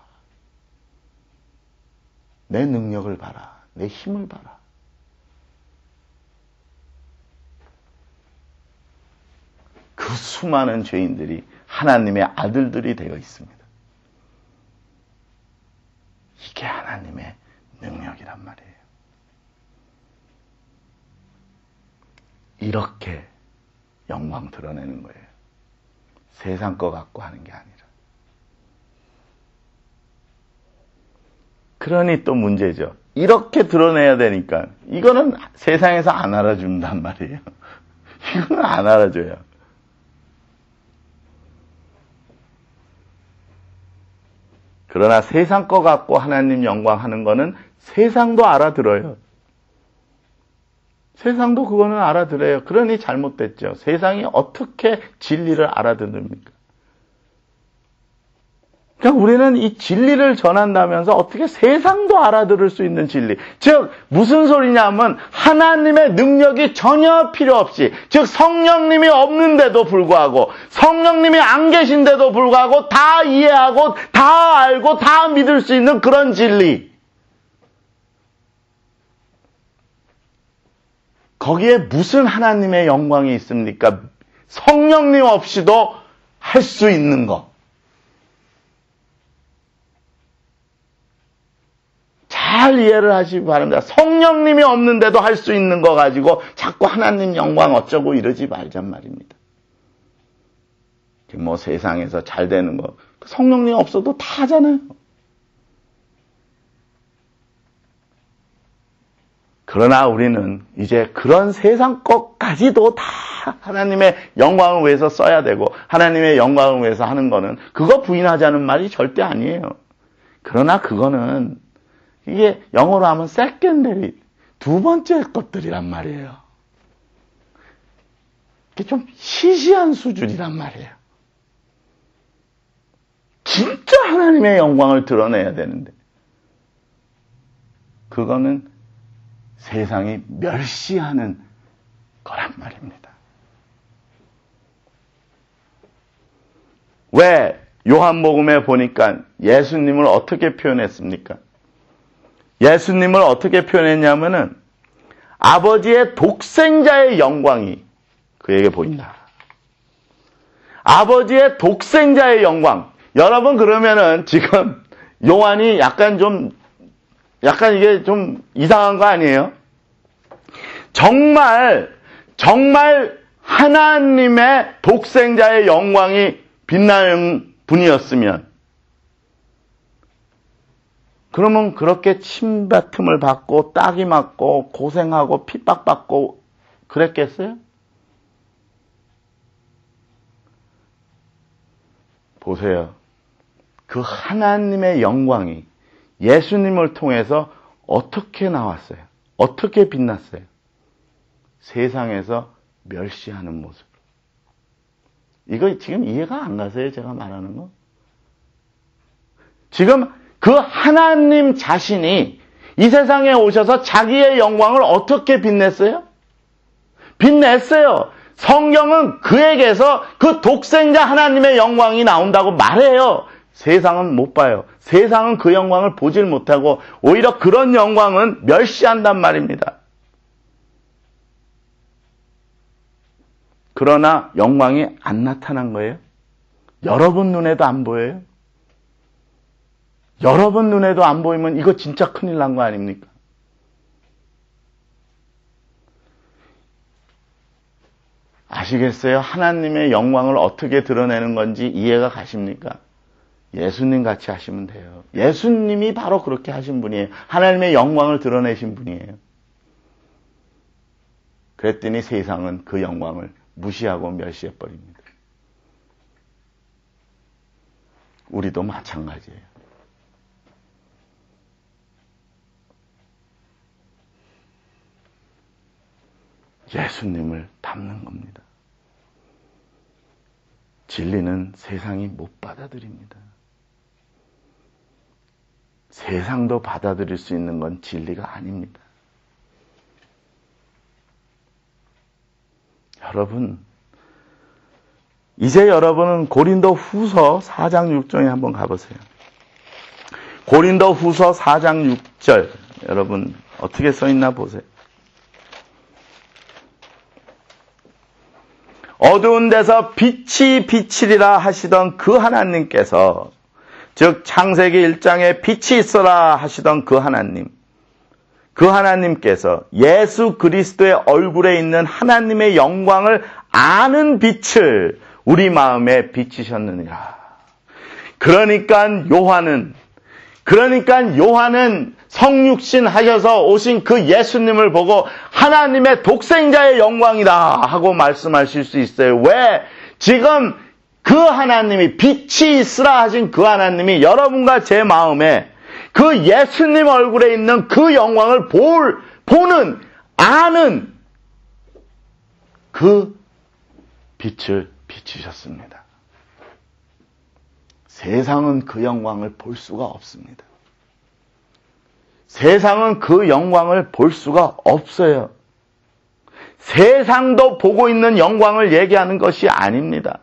내 능력을 봐라. 내 힘을 봐라. 그 수많은 죄인들이 하나님의 아들들이 되어 있습니다. 이게 하나님의 능력이란 말이에요. 이렇게 영광 드러내는 거예요. 세상 거 갖고 하는 게 아니라. 그러니 또 문제죠. 이렇게 드러내야 되니까 이거는 세상에서 안 알아준단 말이에요. 이거는 안 알아줘요. 그러나 세상 거 갖고 하나님 영광하는 거는 세상도 알아들어요. 세상도 그거는 알아들어요. 그러니 잘못됐죠. 세상이 어떻게 진리를 알아듣습니까? 그러니까 우리는 이 진리를 전한다면서 어떻게 세상도 알아들을 수 있는 진리. 즉 무슨 소리냐면 하나님의 능력이 전혀 필요 없이, 즉 성령님이 없는데도 불구하고, 성령님이 안 계신데도 불구하고 다 이해하고 다 알고 다 믿을 수 있는 그런 진리. 거기에 무슨 하나님의 영광이 있습니까? 성령님 없이도 할 수 있는 것. 잘 이해를 하시기 바랍니다. 성령님이 없는데도 할 수 있는 거 가지고 자꾸 하나님 영광 어쩌고 이러지 말잔 말입니다. 뭐 세상에서 잘 되는 거 성령님 없어도 다 하잖아요. 그러나 우리는 이제 그런 세상 것까지도 다 하나님의 영광을 위해서 써야 되고 하나님의 영광을 위해서 하는 거는 그거 부인하자는 말이 절대 아니에요. 그러나 그거는 이게 영어로 하면 secondary, 두 번째 것들이란 말이에요. 이게 좀 시시한 수준이란 말이에요. 진짜 하나님의 영광을 드러내야 되는데 그거는 세상이 멸시하는 거란 말입니다. 왜 요한복음에 보니까 예수님을 어떻게 표현했습니까? 예수님을 어떻게 표현했냐면은 아버지의 독생자의 영광이 그에게 보인다. 아버지의 독생자의 영광. 여러분 그러면은 지금 요한이 약간 이게 좀 이상한 거 아니에요? 정말 하나님의 독생자의 영광이 빛나는 분이었으면 그러면 그렇게 침뱉음을 받고 따기 맞고 고생하고 핍박받고 그랬겠어요? 보세요. 그 하나님의 영광이 예수님을 통해서 어떻게 나왔어요? 어떻게 빛났어요? 세상에서 멸시하는 모습. 이거 지금 이해가 안 가세요? 제가 말하는 거? 지금 그 하나님 자신이 이 세상에 오셔서 자기의 영광을 어떻게 빛냈어요? 빛냈어요. 성경은 그에게서 그 독생자 하나님의 영광이 나온다고 말해요. 세상은 못 봐요. 세상은 그 영광을 보질 못하고 오히려 그런 영광은 멸시한단 말입니다. 그러나 영광이 안 나타난 거예요? 여러분 눈에도 안 보여요? 여러분 눈에도 안 보이면 이거 진짜 큰일 난 거 아닙니까? 아시겠어요? 하나님의 영광을 어떻게 드러내는 건지 이해가 가십니까? 예수님 같이 하시면 돼요. 예수님이 바로 그렇게 하신 분이에요. 하나님의 영광을 드러내신 분이에요. 그랬더니 세상은 그 영광을 무시하고 멸시해버립니다. 우리도 마찬가지예요. 예수님을 닮는 겁니다. 진리는 세상이 못 받아들입니다. 세상도 받아들일 수 있는 건 진리가 아닙니다. 여러분, 이제 여러분은 고린도 후서 4장 6절에 한번 가보세요. 고린도 후서 4장 6절, 여러분 어떻게 써있나 보세요. 어두운 데서 빛이 비치리라 하시던 그 하나님께서, 즉 창세기 1장에 빛이 있어라 하시던 그 하나님께서 예수 그리스도의 얼굴에 있는 하나님의 영광을 아는 빛을 우리 마음에 비치셨느니라. 그러니까 요한은 성육신 하셔서 오신 그 예수님을 보고 하나님의 독생자의 영광이다 하고 말씀하실 수 있어요. 왜? 지금 그 하나님이 빛이 있으라 하신 그 하나님이 여러분과 제 마음에 그 예수님 얼굴에 있는 그 영광을 보는, 아는 그 빛을 비추셨습니다. 세상은 그 영광을 볼 수가 없습니다. 세상은 그 영광을 볼 수가 없어요. 세상도 보고 있는 영광을 얘기하는 것이 아닙니다.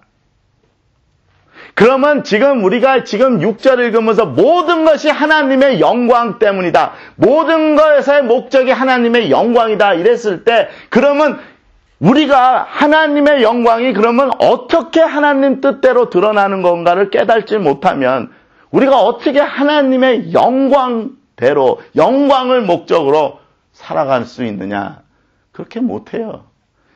그러면 우리가 6절 읽으면서 모든 것이 하나님의 영광 때문이다. 모든 것의 목적이 하나님의 영광이다. 이랬을 때, 그러면 우리가 하나님의 영광이 그러면 어떻게 하나님 뜻대로 드러나는 건가를 깨닫지 못하면 우리가 어떻게 하나님의 영광 대로 영광을 목적으로 살아갈 수 있느냐? 그렇게 못해요.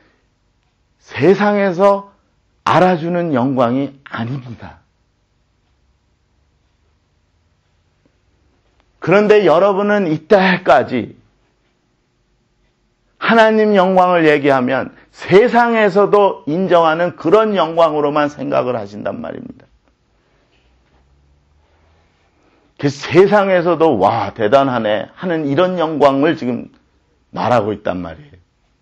세상에서 알아주는 영광이 아닙니다. 그런데 여러분은 이때까지 하나님 영광을 얘기하면 세상에서도 인정하는 그런 영광으로만 생각을 하신단 말입니다. 세상에서도 와 대단하네 하는 이런 영광을 지금 말하고 있단 말이에요.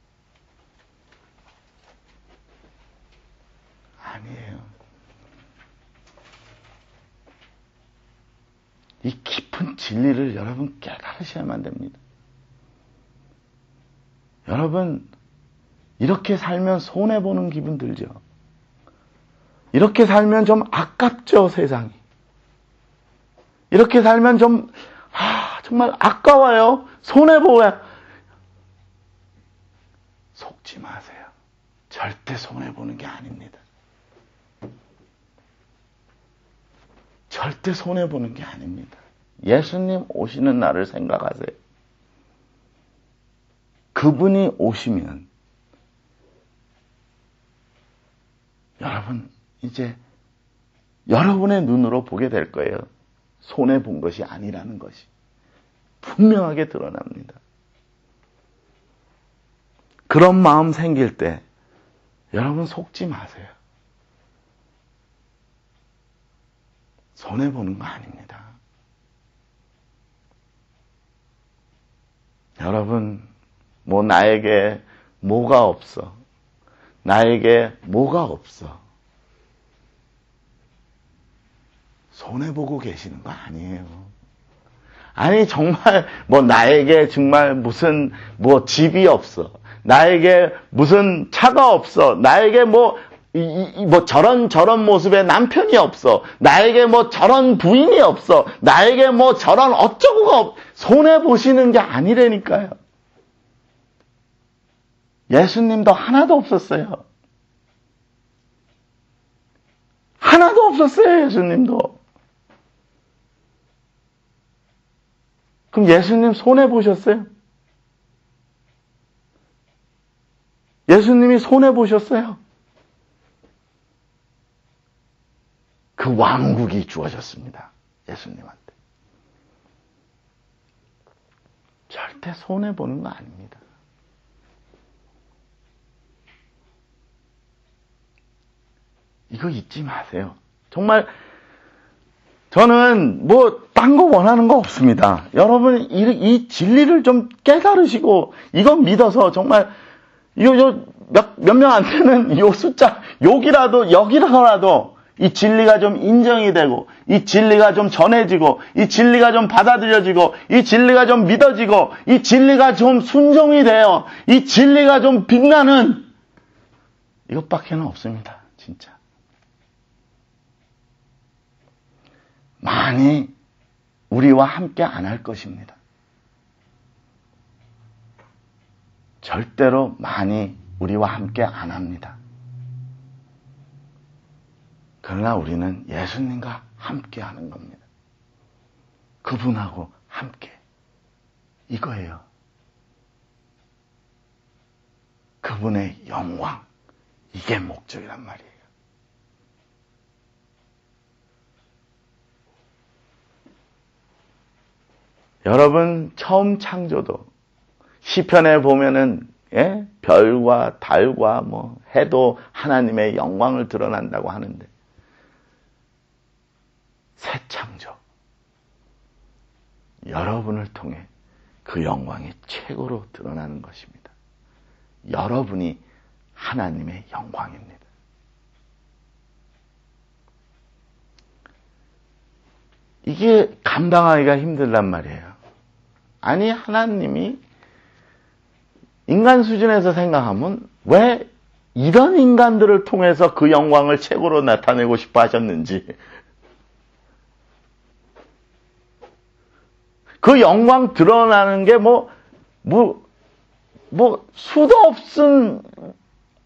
아니에요. 이 깊은 진리를 여러분 깨달으셔야만 됩니다. 여러분 이렇게 살면 손해보는 기분 들죠? 이렇게 살면 좀 아깝죠, 세상이. 이렇게 살면 좀 정말 아까워요. 손해보아요. 속지 마세요. 절대 손해보는 게 아닙니다. 절대 손해보는 게 아닙니다. 예수님 오시는 날을 생각하세요. 그분이 오시면 여러분 이제 여러분의 눈으로 보게 될 거예요. 손해본 것이 아니라는 것이 분명하게 드러납니다. 그런 마음 생길 때 여러분 속지 마세요. 손해보는 거 아닙니다. 여러분 뭐 나에게 뭐가 없어. 나에게 뭐가 없어. 손해보고 계시는 거 아니에요. 아니 정말 뭐 나에게 정말 무슨 뭐 집이 없어. 나에게 무슨 차가 없어. 나에게 뭐 저런 모습의 남편이 없어. 나에게 뭐 저런 부인이 없어. 나에게 뭐 저런 어쩌고가 없. 손해보시는 게 아니라니까요. 예수님도 하나도 없었어요. 하나도 없었어요, 예수님도. 그럼 예수님 손해보셨어요? 예수님이 손해보셨어요? 그 왕국이 주어졌습니다. 예수님한테. 절대 손해보는 거 아닙니다. 이거 잊지 마세요. 정말 저는 뭐 딴 거 원하는 거 없습니다. 여러분 이 진리를 좀 깨달으시고 이거 믿어서 정말 몇 명 안 되는 이 숫자 여기라서라도 이 진리가 좀 인정이 되고 이 진리가 좀 전해지고 이 진리가 좀 받아들여지고 이 진리가 좀 믿어지고 이 진리가 좀 순종이 되어 이 진리가 좀 빛나는 이것밖에는 없습니다. 진짜. 많이 우리와 함께 안 할 것입니다. 절대로 많이 우리와 함께 안 합니다. 그러나 우리는 예수님과 함께 하는 겁니다. 그분하고 함께. 이거예요. 그분의 영광. 이게 목적이란 말이에요. 여러분 처음 창조도 시편에 보면은 별과 달과 뭐 해도 하나님의 영광을 드러난다고 하는데 새 창조 여러분을 통해 그 영광이 최고로 드러나는 것입니다. 여러분이 하나님의 영광입니다. 이게 감당하기가 힘들단 말이에요. 아니 하나님이 인간 수준에서 생각하면 왜 이런 인간들을 통해서 그 영광을 최고로 나타내고 싶어 하셨는지 그 영광 드러나는 게 수도 없은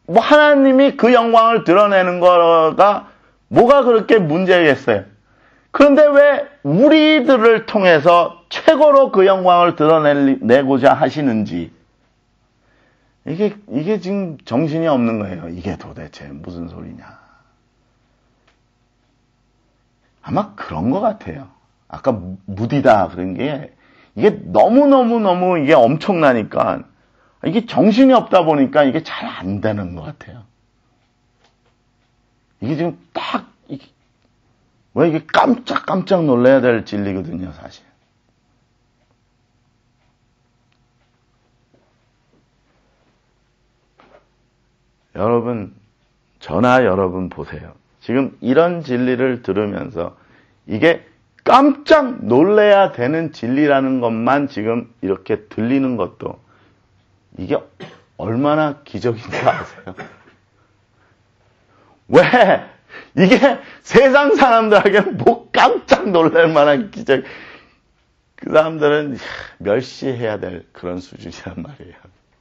하나님이 그 영광을 드러내는 거가 뭐가 그렇게 문제겠어요? 그런데 왜 우리들을 통해서 최고로 그 영광을 드러내고자 하시는지, 이게 지금 정신이 없는 거예요. 이게 도대체 무슨 소리냐. 아마 그런 것 같아요. 아까 무디다 그런 게, 이게 너무너무 이게 엄청나니까, 이게 정신이 없다 보니까 이게 잘 안 되는 것 같아요. 이게 지금 딱, 왜 이게 깜짝 놀라야 될 진리거든요, 사실. 여러분, 저나 여러분 보세요. 지금 이런 진리를 들으면서 이게 깜짝 놀라야 되는 진리라는 것만 지금 이렇게 들리는 것도 이게 얼마나 기적인지 아세요? 왜? 이게 세상 사람들에게 뭐 깜짝 놀랄 만한 기적. 그 사람들은 멸시해야 될 그런 수준이란 말이에요.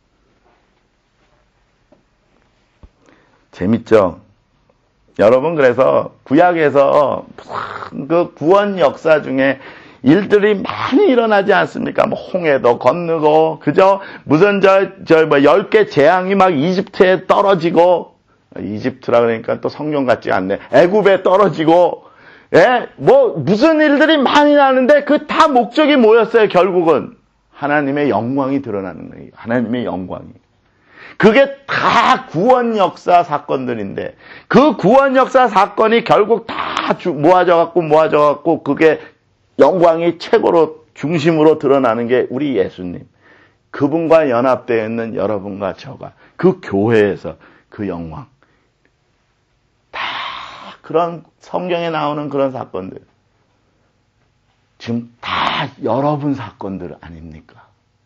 재밌죠? 여러분, 그래서 구약에서 그 구원 역사 중에 일들이 많이 일어나지 않습니까? 뭐 홍해도 건너고, 그죠? 무슨 10개 재앙이 막 이집트에 떨어지고, 이집트라 그러니까 또 성경 같지 않네. 애굽에 떨어지고, 예? 뭐 무슨 일들이 많이 나는데 그 다 목적이 뭐였어요? 결국은 하나님의 영광이 드러나는 거예요. 하나님의 영광이. 그게 다 구원 역사 사건들인데, 그 구원 역사 사건이 결국 다 모아져갖고 그게 영광이 최고로 중심으로 드러나는 게 우리 예수님. 그분과 연합되어 있는 여러분과 저가 그 교회에서 그 영광. 다 그런 성경에 나오는 그런 사건들. 지금 다 여러분 사건들 아닙니까?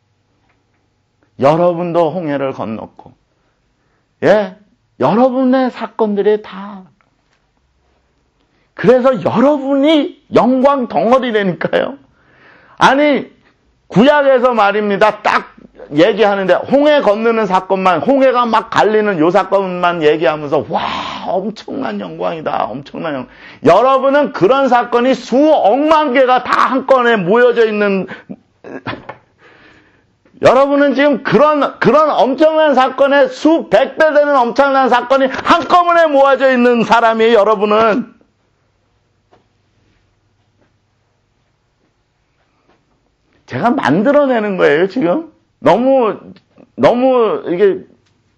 여러분도 홍해를 건넜고, 예? 여러분의 사건들이 다. 그래서 여러분이 영광 덩어리라니까요. 아니, 구약에서 말입니다. 딱 얘기하는데, 홍해 건너는 사건만, 홍해가 막 갈리는 요 사건만 얘기하면서, 와, 엄청난 영광이다. 엄청난 영광. 여러분은 그런 사건이 수억만 개가 다 한 건에 모여져 있는, 여러분은 지금 그런 엄청난 사건에 수백 배 되는 엄청난 사건이 한꺼번에 모아져 있는 사람이에요, 여러분은. 제가 만들어내는 거예요, 지금. 너무, 이게,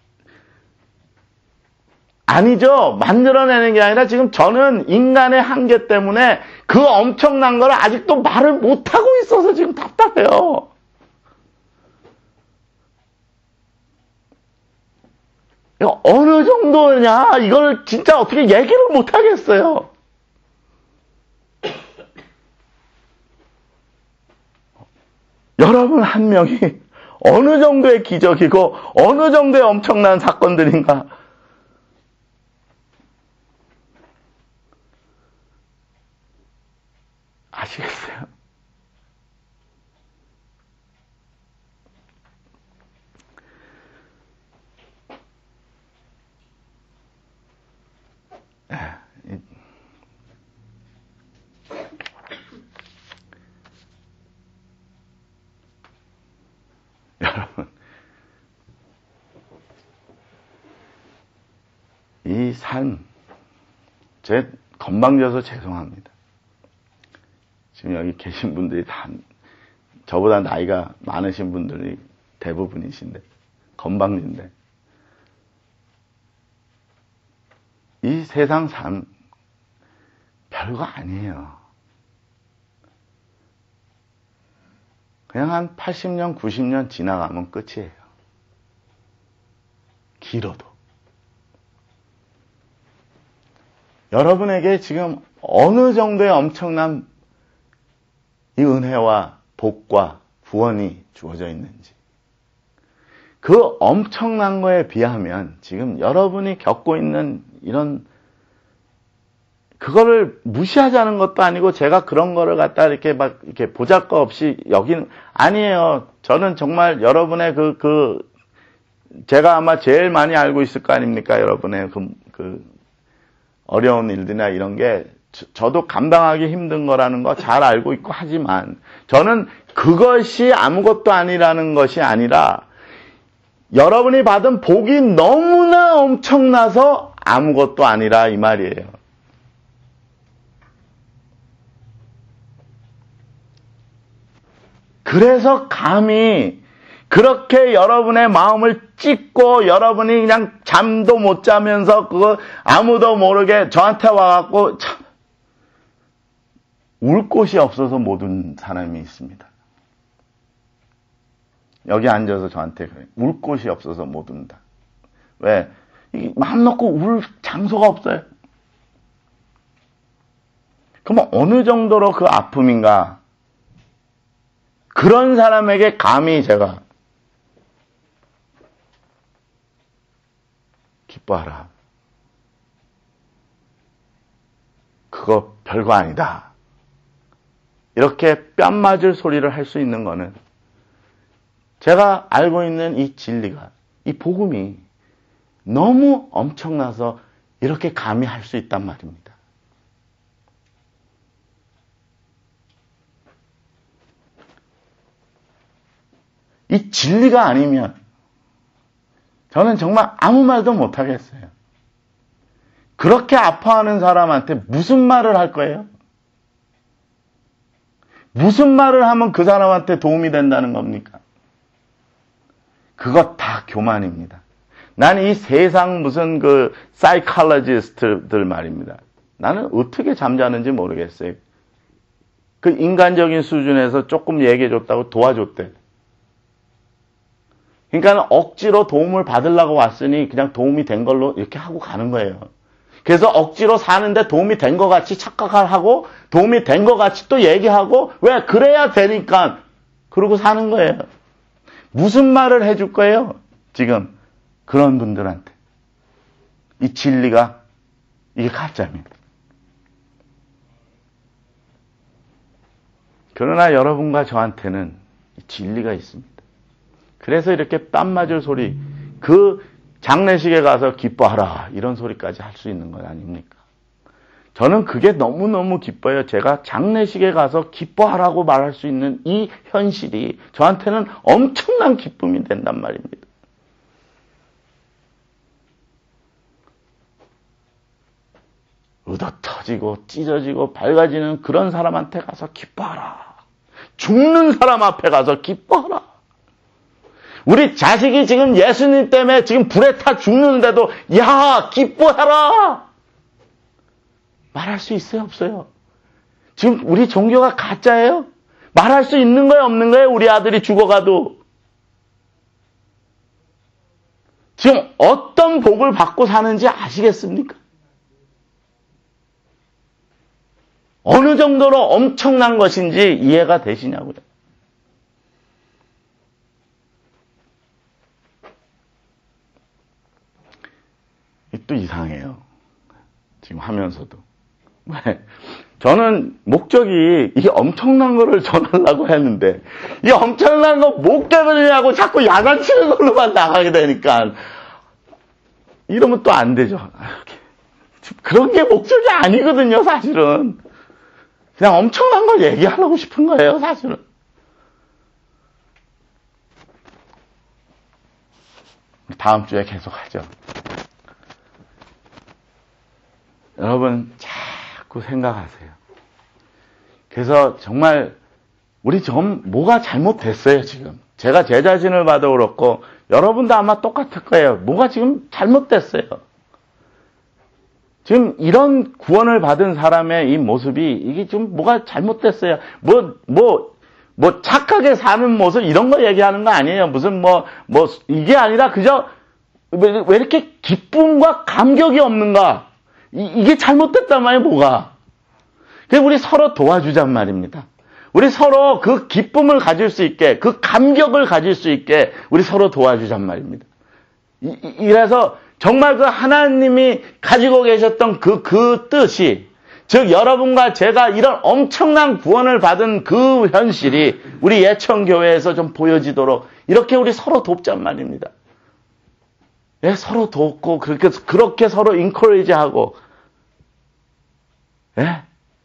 아니죠. 만들어내는 게 아니라 지금 저는 인간의 한계 때문에 그 엄청난 걸 아직도 말을 못하고 있어서 지금 답답해요. 어느 정도냐, 이걸 진짜 어떻게 얘기를 못 하겠어요. 여러분 한 명이 어느 정도의 기적이고 어느 정도의 엄청난 사건들인가. 아시겠어요? 여러분, 이 삶, 제 건방져서 죄송합니다. 지금 여기 계신 분들이 다 저보다 나이가 많으신 분들이 대부분이신데, 건방진데, 이 세상 삶 별거 아니에요. 그냥 한 80년, 90년 지나가면 끝이에요. 길어도. 여러분에게 지금 어느 정도의 엄청난 이 은혜와 복과 구원이 주어져 있는지, 그 엄청난 거에 비하면 지금 여러분이 겪고 있는 이런, 그거를 무시하자는 것도 아니고 제가 그런 거를 갖다 이렇게 막 이렇게 보잘것없이 여기는 아니에요. 저는 정말 여러분의 제가 아마 제일 많이 알고 있을 거 아닙니까? 여러분의 그 어려운 일들이나 이런 게 저도 감당하기 힘든 거라는 거 잘 알고 있고 하지만 저는 그것이 아무것도 아니라는 것이 아니라 여러분이 받은 복이 너무나 엄청나서 아무것도 아니라 이 말이에요. 그래서 감히 그렇게 여러분의 마음을 찢고 여러분이 그냥 잠도 못 자면서 그거 아무도 모르게 저한테 와갖고 참 울 곳이 없어서 못 운 사람이 있습니다. 여기 앉아서 저한테 그래. 울 곳이 없어서 못 운다. 왜? 마음 놓고 울 장소가 없어요. 그럼 어느 정도로 그 아픔인가? 그런 사람에게 감히 제가 기뻐하라. 그거 별거 아니다. 이렇게 뺨 맞을 소리를 할 수 있는 거는 제가 알고 있는 이 진리가, 이 복음이 너무 엄청나서 이렇게 감히 할 수 있단 말입니다. 이 진리가 아니면 저는 정말 아무 말도 못 하겠어요. 그렇게 아파하는 사람한테 무슨 말을 할 거예요? 무슨 말을 하면 그 사람한테 도움이 된다는 겁니까? 그것 다 교만입니다. 나는 이 세상 무슨 그 사이칼로지스트들 말입니다. 나는 어떻게 잠자는지 모르겠어요. 그 인간적인 수준에서 조금 얘기해줬다고 도와줬대. 그러니까 억지로 도움을 받으려고 왔으니 그냥 도움이 된 걸로 이렇게 하고 가는 거예요. 그래서 억지로 사는데 도움이 된 것 같이 착각하고 도움이 된 것 같이 또 얘기하고 왜 그래야 되니까 그러고 사는 거예요. 무슨 말을 해줄 거예요? 지금 그런 분들한테. 이 진리가 이게 가짜입니다. 그러나 여러분과 저한테는 이 진리가 있습니다. 그래서 이렇게 땀 맞을 소리, 그 장례식에 가서 기뻐하라 이런 소리까지 할 수 있는 건 아닙니까? 저는 그게 너무너무 기뻐요. 제가 장례식에 가서 기뻐하라고 말할 수 있는 이 현실이 저한테는 엄청난 기쁨이 된단 말입니다. 얻어 터지고 찢어지고 밝아지는 그런 사람한테 가서 기뻐하라. 죽는 사람 앞에 가서 기뻐하라. 우리 자식이 지금 예수님 때문에 지금 불에 타 죽는데도 야 기뻐해라 말할 수 있어요 없어요? 지금 우리 종교가 가짜예요? 말할 수 있는 거예요 없는 거예요? 우리 아들이 죽어가도 지금 어떤 복을 받고 사는지 아시겠습니까? 어느 정도로 엄청난 것인지 이해가 되시냐고요? 또 이상해요. 지금 하면서도. 왜? 저는 목적이 이게 엄청난 거를 전하려고 했는데 이 엄청난 거 못 깨달으냐고 자꾸 야단치는 걸로만 나가게 되니까 이러면 또 안 되죠. 그런 게 목적이 아니거든요, 사실은. 그냥 엄청난 걸 얘기하려고 싶은 거예요, 사실은. 다음 주에 계속하죠. 여러분 자꾸 생각하세요. 그래서 정말 우리 뭐가 잘못됐어요 지금. 제가 제 자신을 봐도 그렇고 여러분도 아마 똑같을 거예요. 뭐가 지금 잘못됐어요. 지금 이런 구원을 받은 사람의 이 모습이 이게 좀 뭐가 잘못됐어요. 뭐 착하게 사는 모습 이런 거 얘기하는 거 아니에요. 무슨 이게 아니라 그저 왜 이렇게 기쁨과 감격이 없는가? 이게 잘못됐단 말이에요, 뭐가. 그래서 우리 서로 도와주잔 말입니다. 우리 서로 그 기쁨을 가질 수 있게, 그 감격을 가질 수 있게 우리 서로 도와주잔 말입니다. 이래서 정말 그 하나님이 가지고 계셨던 그 뜻이, 즉 여러분과 제가 이런 엄청난 구원을 받은 그 현실이 우리 예천교회에서 좀 보여지도록 이렇게 우리 서로 돕잔 말입니다. 예, 서로 돕고 그렇게 서로 인커리지하고 예?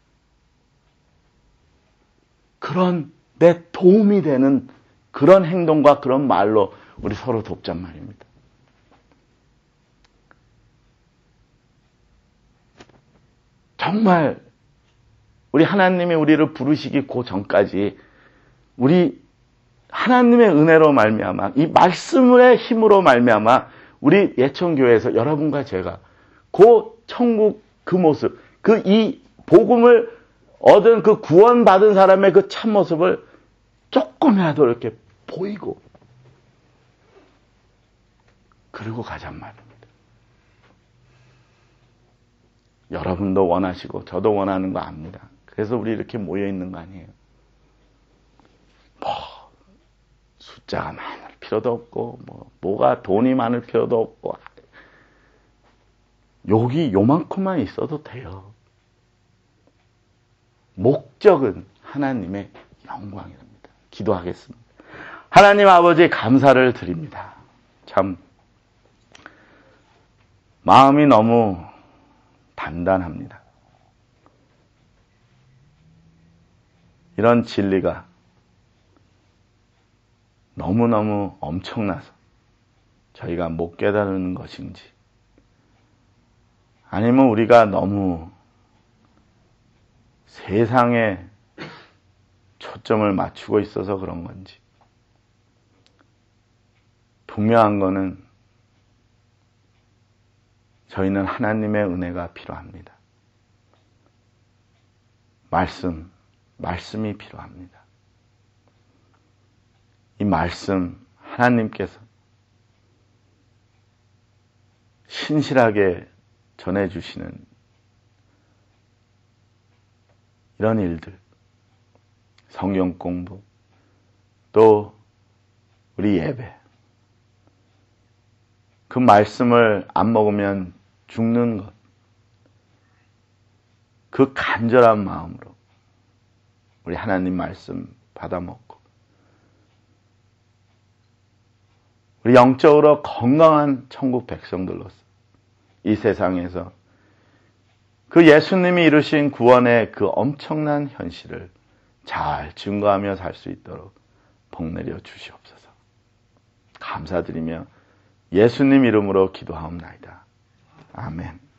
그런 내 도움이 되는 그런 행동과 그런 말로 우리 서로 돕잔 말입니다. 정말 우리 하나님이 우리를 부르시기 그 전까지 우리 하나님의 은혜로 말미암아 이 말씀의 힘으로 말미암아 우리 예천교회에서 여러분과 제가 그 천국 그 모습, 그 이 복음을 얻은 그 구원받은 사람의 그 참모습을 조금이라도 이렇게 보이고 그리고 가잔 말입니다. 여러분도 원하시고 저도 원하는 거 압니다. 그래서 우리 이렇게 모여 있는 거 아니에요. 숫자가 많을 필요도 없고 뭐가 돈이 많을 필요도 없고 여기 요만큼만 있어도 돼요. 목적은 하나님의 영광이랍니다. 기도하겠습니다. 하나님 아버지 감사를 드립니다. 참 마음이 너무 단단합니다. 이런 진리가 너무너무 엄청나서 저희가 못 깨달는 것인지 아니면 우리가 너무 세상에 초점을 맞추고 있어서 그런 건지 분명한 거는 저희는 하나님의 은혜가 필요합니다. 말씀이 필요합니다. 이 말씀 하나님께서 신실하게 전해주시는 이런 일들, 성경 공부, 또 우리 예배, 그 말씀을 안 먹으면 죽는 것, 그 간절한 마음으로 우리 하나님 말씀 받아먹고 우리 영적으로 건강한 천국 백성들로서 이 세상에서 그 예수님이 이루신 구원의 그 엄청난 현실을 잘 증거하며 살 수 있도록 복내려 주시옵소서. 감사드리며 예수님 이름으로 기도하옵나이다. 아멘.